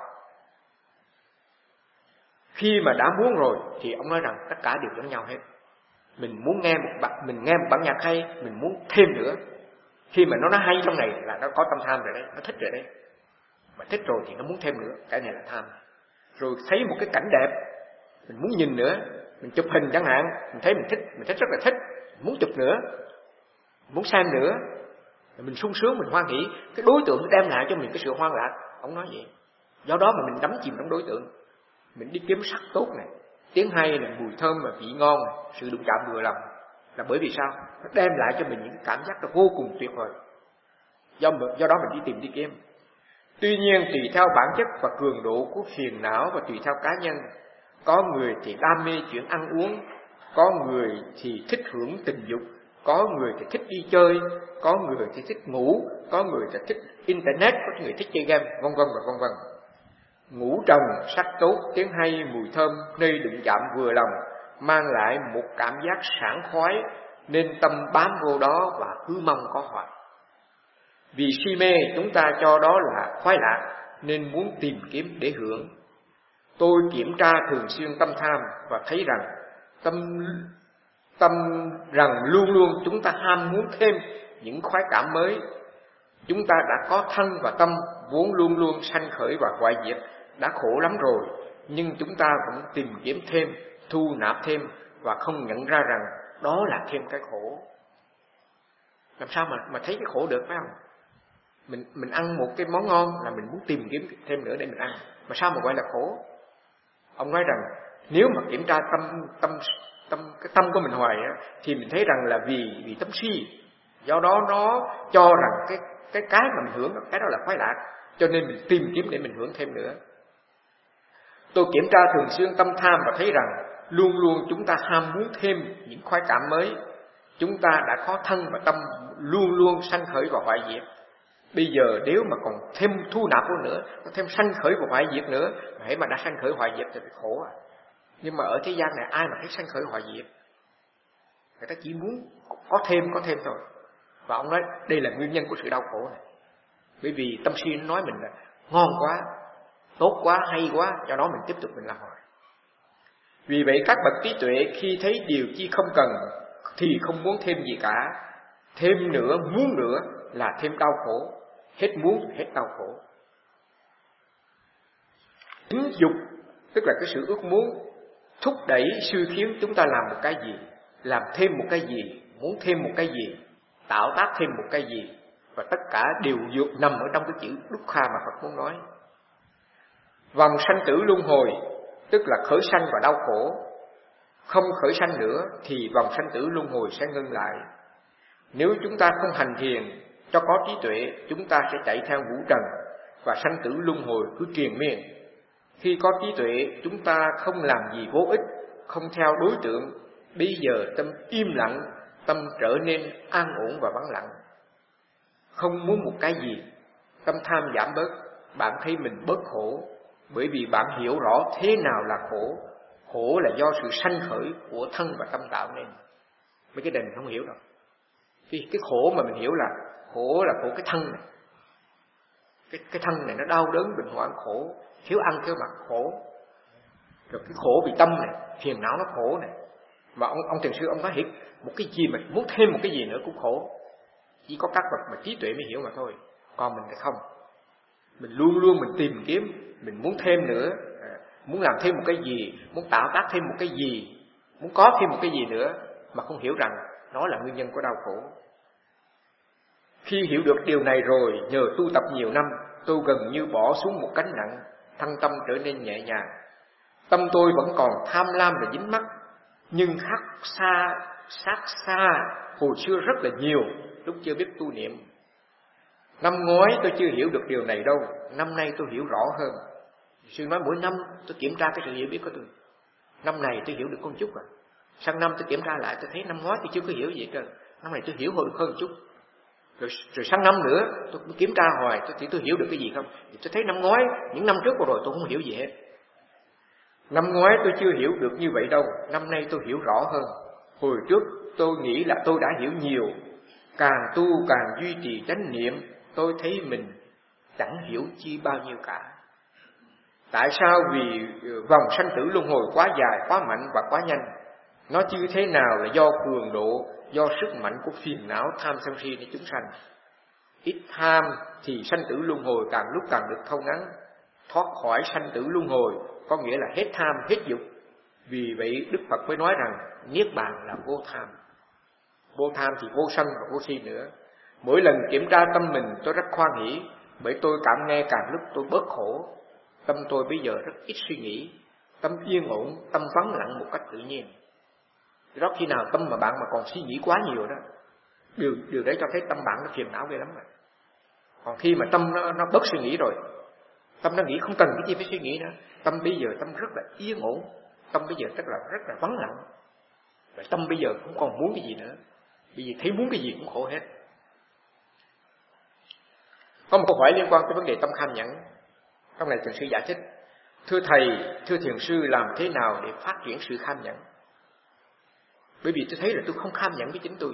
Khi mà đã muốn rồi thì ông nói rằng tất cả đều giống nhau hết. Mình muốn nghe một bản nhạc hay, mình muốn thêm nữa. Khi mà nó nói hay trong này là nó có tâm tham rồi đấy, nó thích rồi đấy. Mà thích rồi thì nó muốn thêm nữa, cái này là tham. Rồi thấy một cái cảnh đẹp, mình muốn nhìn nữa, mình chụp hình chẳng hạn, mình thấy mình thích rất là thích, muốn chụp nữa, muốn xem nữa, mình sung sướng, mình hoan hỷ. Cái đối tượng đem lại cho mình cái sự hoan lạc, ông nói vậy. Do đó mà mình đắm chìm trong đối tượng. Mình đi kiếm sắc tốt này, tiếng hay này, mùi thơm và vị ngon này, sự đụng chạm vừa lòng, là bởi vì sao? Nó đem lại cho mình những cái cảm giác nó vô cùng tuyệt vời. Do đó mình đi tìm đi kiếm. Tuy nhiên tùy theo bản chất và cường độ của phiền não và tùy theo cá nhân, có người thì đam mê chuyện ăn uống, có người thì thích hưởng tình dục, có người thì thích đi chơi, có người thì thích ngủ, có người thì thích internet, có người thích chơi game, vân vân và vân vân. Ngũ trần, sắc tốt, tiếng hay, mùi thơm, nơi đụng chạm vừa lòng, mang lại một cảm giác sảng khoái, nên tâm bám vô đó và cứ mong có hoài. Vì si mê chúng ta cho đó là khoái lạc, nên muốn tìm kiếm để hưởng. Tôi kiểm tra thường xuyên tâm tham và thấy rằng tâm luôn luôn chúng ta ham muốn thêm những khoái cảm mới. Chúng ta đã có thân và tâm vốn luôn luôn sanh khởi và hoại diệt, đã khổ lắm rồi, nhưng chúng ta vẫn tìm kiếm thêm, thu nạp thêm và không nhận ra rằng đó là thêm cái khổ. Làm sao mà thấy cái khổ được, phải không? Mình ăn một cái món ngon là mình muốn tìm kiếm thêm nữa để mình ăn, mà sao mà gọi là khổ? Ông nói rằng nếu mà kiểm tra cái tâm của mình hoài á, thì mình thấy rằng là vì tâm si, do đó nó cho rằng cái mà mình hưởng cái đó là khoái lạc, cho nên mình tìm kiếm để mình hưởng thêm nữa. Tôi kiểm tra thường xuyên tâm tham và thấy rằng luôn luôn chúng ta ham muốn thêm những khoái cảm mới. Chúng ta đã có thân và tâm luôn luôn sanh khởi và hoại diệt. Bây giờ nếu mà còn thêm thu nạp vô nữa, thêm sanh khởi và hoại diệt nữa, hễ mà đã sanh khởi hoại diệt thì phải khổ à. Nhưng mà ở thế gian này ai mà thấy sanh khởi hoại diệt? Người ta chỉ muốn có thêm thôi. Và ông nói đây là nguyên nhân của sự đau khổ này. Bởi vì tâm si nó nói mình là ngon quá, tốt quá, hay quá, do đó mình tiếp tục mình làm hoài. Vì vậy các bậc trí tuệ khi thấy điều chi không cần thì không muốn thêm gì cả. Thêm nữa, muốn nữa là thêm đau khổ. Hết muốn hết đau khổ. Tính dục tức là cái sự ước muốn, thúc đẩy suy khiến chúng ta làm một cái gì, làm thêm một cái gì, muốn thêm một cái gì, tạo tác thêm một cái gì, và tất cả đều nằm ở trong cái chữ dukkha mà Phật muốn nói. Vòng sanh tử luân hồi tức là khởi sanh và đau khổ. Không khởi sanh nữa thì vòng sanh tử luân hồi sẽ ngưng lại. Nếu chúng ta không hành thiền cho có trí tuệ, chúng ta sẽ chạy theo ngũ trần và sanh tử luân hồi cứ triền miên. Khi có trí tuệ, chúng ta không làm gì vô ích, không theo đối tượng. Bây giờ tâm im lặng, tâm trở nên an ổn và vắng lặng. Không muốn một cái gì, tâm tham giảm bớt, bạn thấy mình bớt khổ. Bởi vì bạn hiểu rõ thế nào là khổ. Khổ là do sự sanh khởi của thân và tâm tạo nên. Mấy cái này mình không hiểu đâu. Vì cái khổ mà mình hiểu là khổ cái thân này. Cái thân này nó đau đớn, bệnh hoạn khổ, thiếu ăn thiếu mặc khổ. Rồi cái khổ vì tâm này, phiền não nó khổ này. Mà ông thiền sư ông nói hiệt, một cái gì mà muốn thêm một cái gì nữa cũng khổ. Chỉ có các bậc mà trí tuệ mới hiểu mà thôi. Còn mình thì không. Mình luôn luôn mình tìm kiếm, mình muốn thêm nữa, muốn làm thêm một cái gì, muốn tạo tác thêm một cái gì, muốn có thêm một cái gì nữa, mà không hiểu rằng nó là nguyên nhân của đau khổ. Khi hiểu được điều này rồi, nhờ tu tập nhiều năm, tôi gần như bỏ xuống một gánh nặng, thân tâm trở nên nhẹ nhàng. Tâm tôi vẫn còn tham lam và dính mắc, nhưng sát xa hồi xưa rất là nhiều lúc chưa biết tu niệm. Năm ngoái tôi chưa hiểu được điều này đâu, năm nay tôi hiểu rõ hơn. Sư nói mỗi năm tôi kiểm tra cái sự hiểu biết của tôi. Năm này tôi hiểu được con chút sang năm tôi kiểm tra lại tôi thấy năm ngoái tôi chưa có hiểu gì hết. Năm này tôi hiểu hơn một chút. Rồi sang năm nữa tôi kiểm tra hoài tôi hiểu được cái gì không? Thì tôi thấy năm ngoái, những năm trước rồi tôi không hiểu gì hết. Năm ngoái tôi chưa hiểu được như vậy đâu, năm nay tôi hiểu rõ hơn. Hồi trước tôi nghĩ là tôi đã hiểu nhiều, càng tu càng duy trì chánh niệm, tôi thấy mình chẳng hiểu chi bao nhiêu cả. Tại sao? Vì vòng sanh tử luân hồi quá dài, quá mạnh và quá nhanh. Nó như thế nào là do cường độ, do sức mạnh của phiền não tham sân si để chúng sanh. Ít tham thì sanh tử luân hồi càng lúc càng được thâu ngắn. Thoát khỏi sanh tử luân hồi có nghĩa là hết tham, hết dục. Vì vậy Đức Phật mới nói rằng Niết Bàn là vô tham. Vô tham thì vô sân và vô si nữa. Mỗi lần kiểm tra tâm mình tôi rất hoan hỷ, bởi tôi cảm nghe càng lúc tôi bớt khổ. Tâm tôi bây giờ rất ít suy nghĩ, tâm yên ổn, tâm vắng lặng một cách tự nhiên. Đó khi nào tâm mà bạn mà còn suy nghĩ quá nhiều đó, điều đấy cho thấy tâm bạn nó phiền não ghê lắm rồi. Còn khi mà tâm nó bớt suy nghĩ rồi, tâm nó nghĩ không cần cái gì phải suy nghĩ nữa, tâm bây giờ tâm rất là yên ổn, tâm bây giờ rất là vắng lặng. Và tâm bây giờ không còn muốn cái gì nữa, bởi vì thấy muốn cái gì cũng khổ hết. Có một câu hỏi liên quan tới vấn đề tâm kham nhẫn. Trong này thiền sư giải thích: thưa thầy, thưa thiền sư, làm thế nào để phát triển sự kham nhẫn? Bởi vì tôi thấy là tôi không kham nhẫn với chính tôi.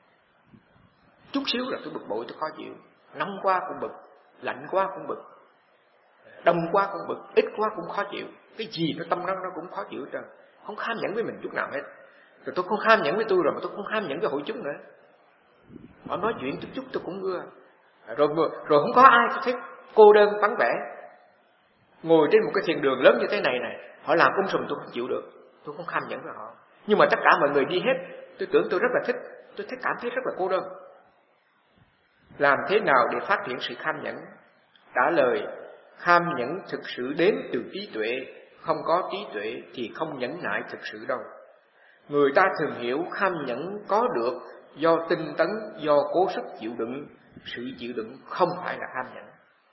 Chút xíu là tôi bực bội, tôi khó chịu. Nóng quá cũng bực, lạnh quá cũng bực, đông quá cũng bực, ít quá cũng khó chịu. Cái gì nó tâm nó cũng khó chịu hết trơn. Không kham nhẫn với mình chút nào hết. Rồi tôi không kham nhẫn với tôi rồi mà tôi không kham nhẫn với hội chúng nữa. Họ nói chuyện chút tôi cũng ưa. Rồi không có ai, tôi thấy cô đơn vắng vẻ. Ngồi trên một cái thiền đường lớn như thế này họ làm sùm tôi không chịu được, tôi không kham nhẫn với họ. Nhưng mà tất cả mọi người đi hết, tôi tưởng tôi rất là thích, tôi cảm thấy rất là cô đơn. Làm thế nào để phát triển sự kham nhẫn? Trả lời: kham nhẫn thực sự đến từ trí tuệ, không có trí tuệ thì không nhẫn nại thực sự đâu. Người ta thường hiểu kham nhẫn có được do tinh tấn, do cố sức chịu đựng. Sự chịu đựng không phải là kham nhẫn.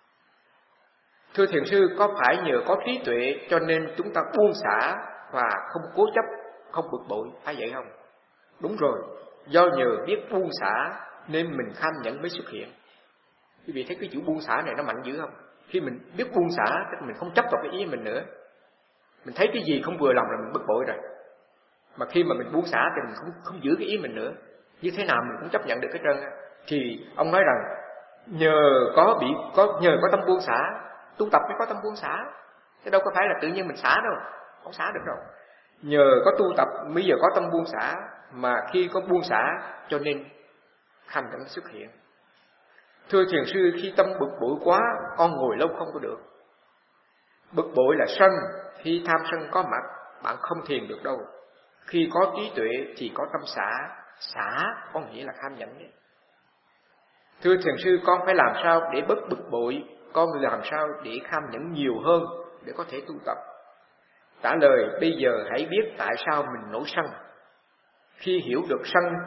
Thưa thiền sư, có phải nhờ có trí tuệ cho nên chúng ta buông xả và không cố chấp, không bực bội, phải vậy không? Đúng rồi, do nhờ biết buông xả nên mình kham nhẫn mới xuất hiện. Quý vị thấy cái chữ buông xả này nó mạnh dữ không? Khi mình biết buông xả, tức mình không chấp vào cái ý mình nữa. Mình thấy cái gì không vừa lòng là mình bực bội rồi. Mà khi mà mình buông xả thì mình không giữ cái ý mình nữa. Như thế nào mình cũng chấp nhận được cái trơn. Thì ông nói rằng nhờ có tâm buông xả, tu tập mới có tâm buông xả. Chứ đâu có phải là tự nhiên mình xả đâu, không xả được đâu. Nhờ có tu tập bây giờ có tâm buông xả, mà khi có buông xả cho nên kham nhẫn xuất hiện. Thưa thiền sư, khi tâm bực bội quá, con ngồi lâu không có được. Bực bội là sân, khi tham sân có mặt, bạn không thiền được đâu. Khi có trí tuệ thì có tâm xả có nghĩa là kham nhẫn đấy. Thưa thiền sư, con phải làm sao để bớt bực bội, con làm sao để kham nhẫn nhiều hơn để có thể tu tập? Trả lời: bây giờ hãy biết tại sao mình nổi sân. Khi hiểu được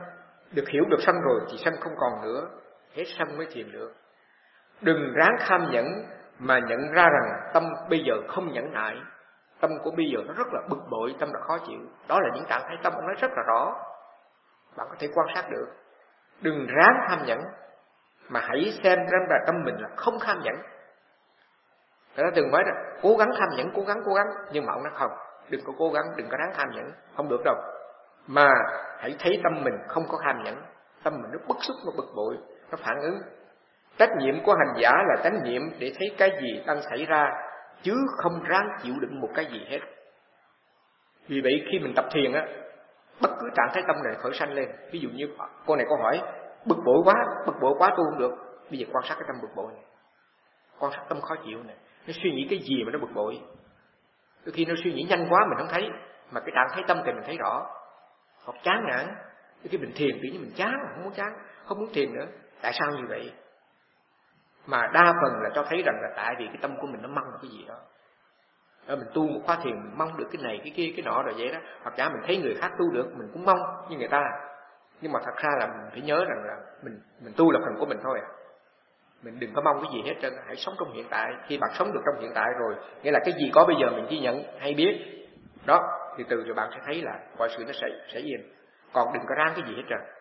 sân rồi thì sân không còn nữa, hết sân mới thiền được. Đừng ráng kham nhẫn mà nhận ra rằng tâm bây giờ không nhẫn nại, tâm của bây giờ nó rất là bực bội, tâm là khó chịu. Đó là những trạng thái tâm ông nói rất là rõ, bạn có thể quan sát được. Đừng ráng kham nhẫn mà hãy xem ra tâm mình là không kham nhẫn. Người ta từng nói là cố gắng kham nhẫn, cố gắng, nhưng mà ông nói không, đừng có cố gắng, đừng có ráng kham nhẫn, không được đâu. Mà hãy thấy tâm mình không có kham nhẫn, tâm mình nó bức xúc, nó bực bội, nó phản ứng. Trách nhiệm của hành giả là chánh niệm để thấy cái gì đang xảy ra, chứ không ráng chịu đựng một cái gì hết. Vì vậy khi mình tập thiền á, bất cứ trạng thái tâm này khởi sanh lên. Ví dụ như cô này có hỏi bực bội quá tu không được, bây giờ quan sát cái tâm bực bội này. Quan sát tâm khó chịu này, nó suy nghĩ cái gì mà nó bực bội. Đôi khi nó suy nghĩ nhanh quá mình không thấy, mà cái trạng thấy tâm thì mình thấy rõ. Hoặc chán nản, cái bình thiền tự nhiên mình chán, không muốn thiền nữa. Tại sao như vậy? Mà đa phần là cho thấy rằng là tại vì cái tâm của mình nó mong cái gì đó. Mình tu một khóa thiền mình mong được cái này, cái kia, cái nọ rồi vậy đó. Hoặc giả mình thấy người khác tu được, mình cũng mong như người ta. Nhưng mà thật ra là mình phải nhớ rằng là mình tu là phần của mình thôi à. Mình đừng có mong cái gì hết trơn, hãy sống trong hiện tại. Khi bạn sống được trong hiện tại rồi, nghĩa là cái gì có bây giờ mình ghi nhận hay biết. Đó, thì từ rồi bạn sẽ thấy là mọi sự nó sẽ yên. Còn đừng có ráng cái gì hết trơn.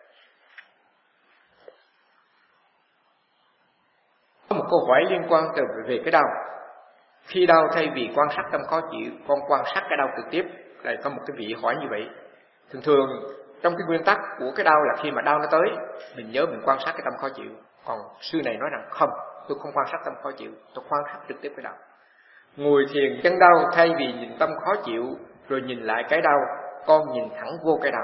Có một câu hỏi liên quan về cái đau. Khi đau thay vì quan sát tâm khó chịu, con quan sát cái đau trực tiếp. Đây có một cái vị hỏi như vậy. Thường trong cái nguyên tắc của cái đau là khi mà đau nó tới, mình nhớ mình quan sát cái tâm khó chịu. Còn sư này nói rằng không, tôi không quan sát tâm khó chịu, tôi quan sát trực tiếp cái đau. Ngồi thiền chân đau, thay vì nhìn tâm khó chịu rồi nhìn lại cái đau, con nhìn thẳng vô cái đau.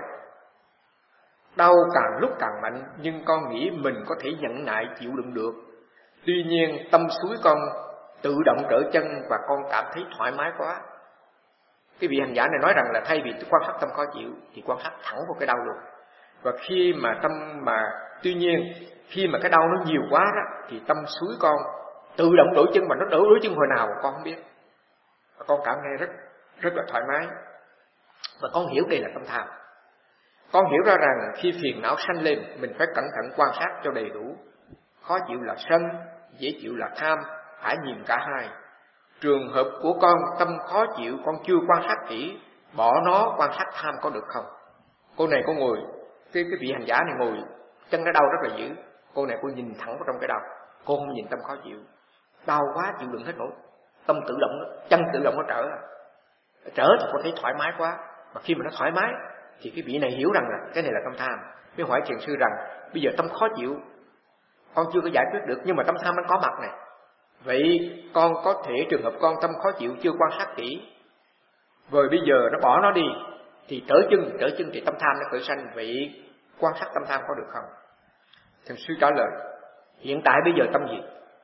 Đau càng lúc càng mạnh, nhưng con nghĩ mình có thể nhẫn nại chịu đựng được. Tuy nhiên tâm xúi con tự động trở chân và con cảm thấy thoải mái quá. Cái vị hành giả này nói rằng là thay vì quan sát tâm khó chịu thì quan sát thẳng vào cái đau luôn. Và khi mà tuy nhiên khi mà cái đau nó nhiều quá đó, thì tâm xúi con tự động đổi chân, mà nó đổi chân hồi nào con không biết. Và con cảm thấy rất là thoải mái. Và con hiểu đây là tâm tham. Con hiểu ra rằng khi phiền não sanh lên, mình phải cẩn thận quan sát cho đầy đủ. Khó chịu là sân, dễ chịu là tham, phải nhìn cả hai. Trường hợp của con tâm khó chịu, con chưa quan sát kỹ, bỏ nó quan sát tham có được không? Cô này cô ngồi, cái vị hành giả này ngồi, chân nó đau rất là dữ. Cô này cô nhìn thẳng vào trong cái đau, cô không nhìn tâm khó chịu. Đau quá chịu đựng hết nổi, tâm tự động, chân tự động nó trở thì cô thấy thoải mái quá. Mà khi mà nó thoải mái thì cái vị này hiểu rằng là cái này là tâm tham. Mới hỏi thiền sư rằng bây giờ tâm khó chịu con chưa có giải quyết được, nhưng mà tâm tham nó có mặt này. Vậy con có thể trường hợp con tâm khó chịu chưa quan sát kỹ, rồi bây giờ nó bỏ nó đi thì trở chân thì tâm tham nó khởi sanh. Vậy quan sát tâm tham có được không? Thiền sư trả lời hiện tại bây giờ tâm gì?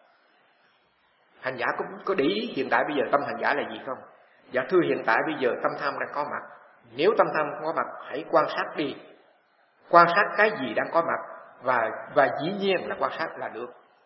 Hành giả có để ý hiện tại bây giờ tâm hành giả là gì không? Dạ thưa, hiện tại bây giờ tâm tham đang có mặt. Nếu tâm tham có mặt, hãy quan sát đi. Quan sát cái gì đang có mặt, và dĩ nhiên là quan sát là được.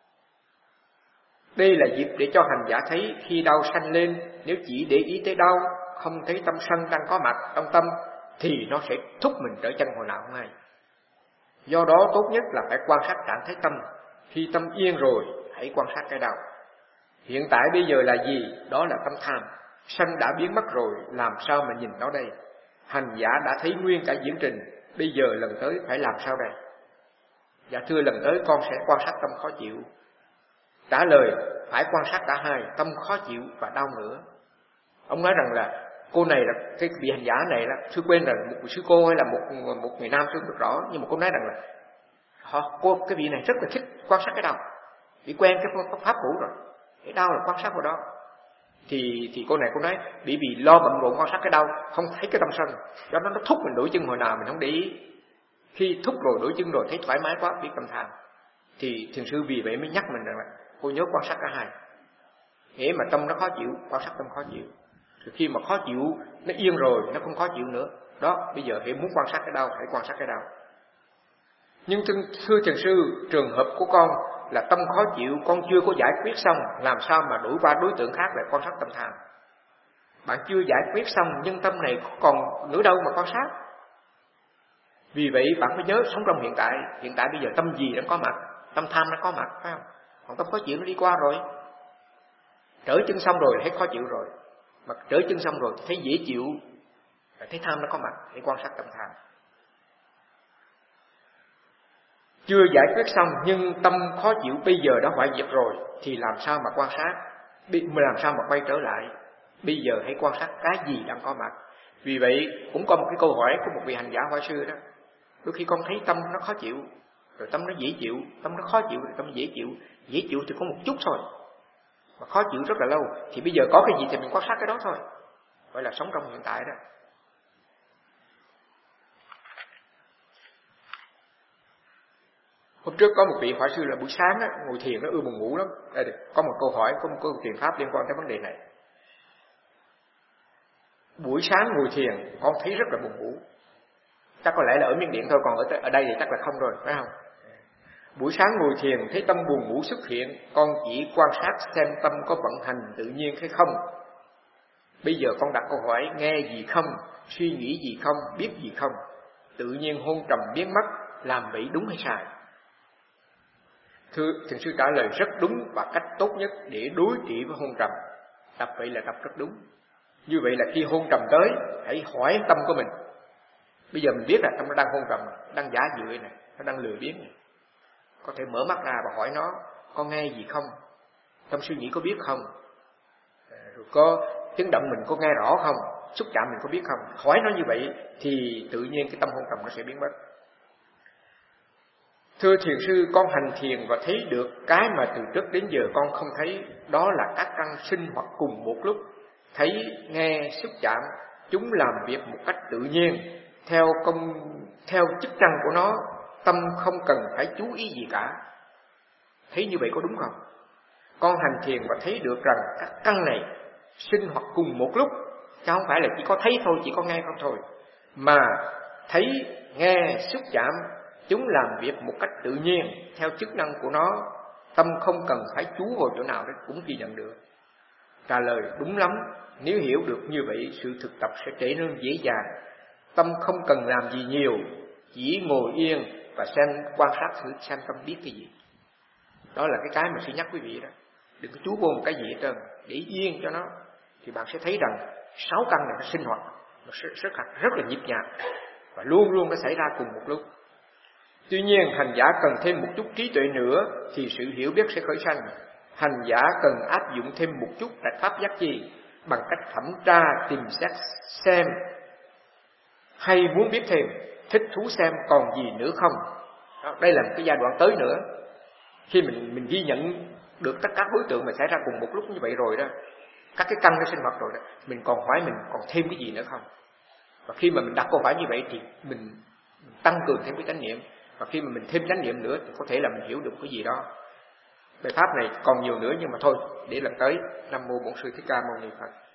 Đây là dịp để cho hành giả thấy khi đau sanh lên, nếu chỉ để ý tới đau, không thấy tâm sân đang có mặt trong tâm, thì nó sẽ thúc mình trở chân hồi nào không hay. Do đó tốt nhất là phải quan sát trạng thái tâm. Khi tâm yên rồi, hãy quan sát cái đau. Hiện tại bây giờ là gì? Đó là tâm tham. Sân đã biến mất rồi, làm sao mà nhìn nó đây? Hành giả đã thấy nguyên cả diễn trình, bây giờ lần tới phải làm sao đây? Dạ thưa, lần tới con sẽ quan sát tâm khó chịu. Trả lời phải quan sát cả hai, tâm khó chịu và đau nữa. Ông nói rằng là cô này là cái vị hành giả này là sư quên là một sư cô hay là một người nam sư được rõ, nhưng mà cô nói rằng là cái vị này rất là thích quan sát cái đau, bị quen cái phương pháp cũ rồi. Cái đau là quan sát vào đó. Thì cô này cô nói bị lo bận rộn quan sát cái đau, không thấy cái tâm sân, cho nó thúc mình đổi chân hồi nào mình không để ý. Khi thúc rồi đổi chân rồi thấy thoải mái quá, biết tâm tham. Thì thiền sư vì vậy mới nhắc mình rằng là cô nhớ quan sát cả hai. Nghĩa mà tâm nó khó chịu, quan sát tâm khó chịu. Thì khi mà khó chịu nó yên rồi, nó không khó chịu nữa. Đó, bây giờ hãy muốn quan sát cái đau, hãy quan sát cái đau. Nhưng thưa thiền sư, trường hợp của con là tâm khó chịu, con chưa có giải quyết xong, làm sao mà đổi qua đối tượng khác lại quan sát tâm tham? Bạn chưa giải quyết xong, nhưng tâm này còn nữa đâu mà quan sát. Vì vậy bạn phải nhớ sống trong hiện tại. Hiện tại bây giờ tâm gì đang có mặt? Tâm tham nó có mặt, phải không? Còn tâm khó chịu nó đi qua rồi. Trở chân xong rồi thấy khó chịu rồi. Mà trở chân xong rồi thấy dễ chịu, thấy tham nó có mặt, hãy quan sát tâm tham. Chưa giải quyết xong nhưng tâm khó chịu bây giờ đã hoại diệt rồi, thì làm sao mà quan sát? Làm sao mà quay trở lại? Bây giờ hãy quan sát cái gì đang có mặt. Vì vậy cũng có một cái câu hỏi của một vị hành giả hỏi sư đó. Đôi khi con thấy tâm nó khó chịu, rồi tâm nó dễ chịu, tâm nó khó chịu, rồi tâm dễ chịu. Dễ chịu thì có một chút thôi, mà khó chịu rất là lâu. Thì bây giờ có cái gì thì mình quan sát cái đó thôi. Gọi là sống trong hiện tại đó. Hôm trước có một vị hỏi sư là buổi sáng á, ngồi thiền nó buồn ngủ lắm. Đây, có một câu hỏi, có một câu thiền pháp liên quan tới vấn đề này. Buổi sáng ngồi thiền con thấy rất là buồn ngủ. Chắc có lẽ là ở Miến Điện thôi, còn ở đây thì chắc là không rồi, phải không? Buổi sáng ngồi thiền thấy tâm buồn ngủ xuất hiện, con chỉ quan sát xem tâm có vận hành tự nhiên hay không. Bây giờ con đặt câu hỏi, nghe gì không, suy nghĩ gì không, biết gì không, tự nhiên hôn trầm biến mất, làm vậy đúng hay sai? Thưa thiền sư trả lời rất đúng, và cách tốt nhất để đối trị với hôn trầm, tập vậy là tập rất đúng. Như vậy là khi hôn trầm tới, hãy hỏi tâm của mình. Bây giờ mình biết là tâm nó đang hôn trầm, đang giả dựa này, nó đang lười biếng này. Có thể mở mắt ra và hỏi nó, con nghe gì không? Tâm suy nghĩ có biết không? Rồi có tiếng động mình có nghe rõ không? Xúc chạm mình có biết không? Hỏi nó như vậy thì tự nhiên cái tâm hôn trầm nó sẽ biến mất. Thưa thiền sư, con hành thiền và thấy được cái mà từ trước đến giờ con không thấy, đó là các căn sinh hoạt cùng một lúc. Thấy, nghe, xúc chạm, chúng làm việc một cách tự nhiên, theo chức năng của nó, tâm không cần phải chú ý gì cả. Thấy như vậy có đúng không? Con hành thiền và thấy được rằng các căn này sinh hoạt cùng một lúc, chứ không phải là chỉ có thấy thôi, chỉ có nghe không thôi, mà thấy, nghe, xúc chạm, chúng làm việc một cách tự nhiên theo chức năng của nó, tâm không cần phải chú vào chỗ nào đấy cũng ghi nhận được. Trả lời đúng lắm. Nếu hiểu được như vậy, sự thực tập sẽ trở nên dễ dàng. Tâm không cần làm gì nhiều, chỉ ngồi yên và quan sát thử xem tâm biết cái gì. Đó là cái mà sẽ nhắc quý vị đó. Đừng có chú vô một cái gì hết trơn, để yên cho nó, thì bạn sẽ thấy rằng 6 căn này nó sinh hoạt rất là nhịp nhàng, và luôn luôn nó xảy ra cùng một lúc. Tuy nhiên hành giả cần thêm một chút trí tuệ nữa thì sự hiểu biết sẽ khởi sanh. Hành giả cần áp dụng thêm một chút tại pháp giác chi, bằng cách thẩm tra tìm xét xem, hay muốn biết thêm, thích thú xem còn gì nữa không. Đó, đây là một cái giai đoạn tới nữa. Khi mình ghi nhận được tất cả đối tượng mà xảy ra cùng một lúc như vậy rồi đó, các cái căn nó sinh hoạt rồi đó, mình còn hỏi mình còn thêm cái gì nữa không. Và khi mà mình đặt câu hỏi như vậy thì mình tăng cường thêm cái chánh niệm, và khi mà mình thêm chánh niệm nữa thì có thể là mình hiểu được cái gì đó. Bài pháp này còn nhiều nữa nhưng mà thôi, để lần tới. Nam mô Bổn Sư Thích Ca Mâu Ni Phật.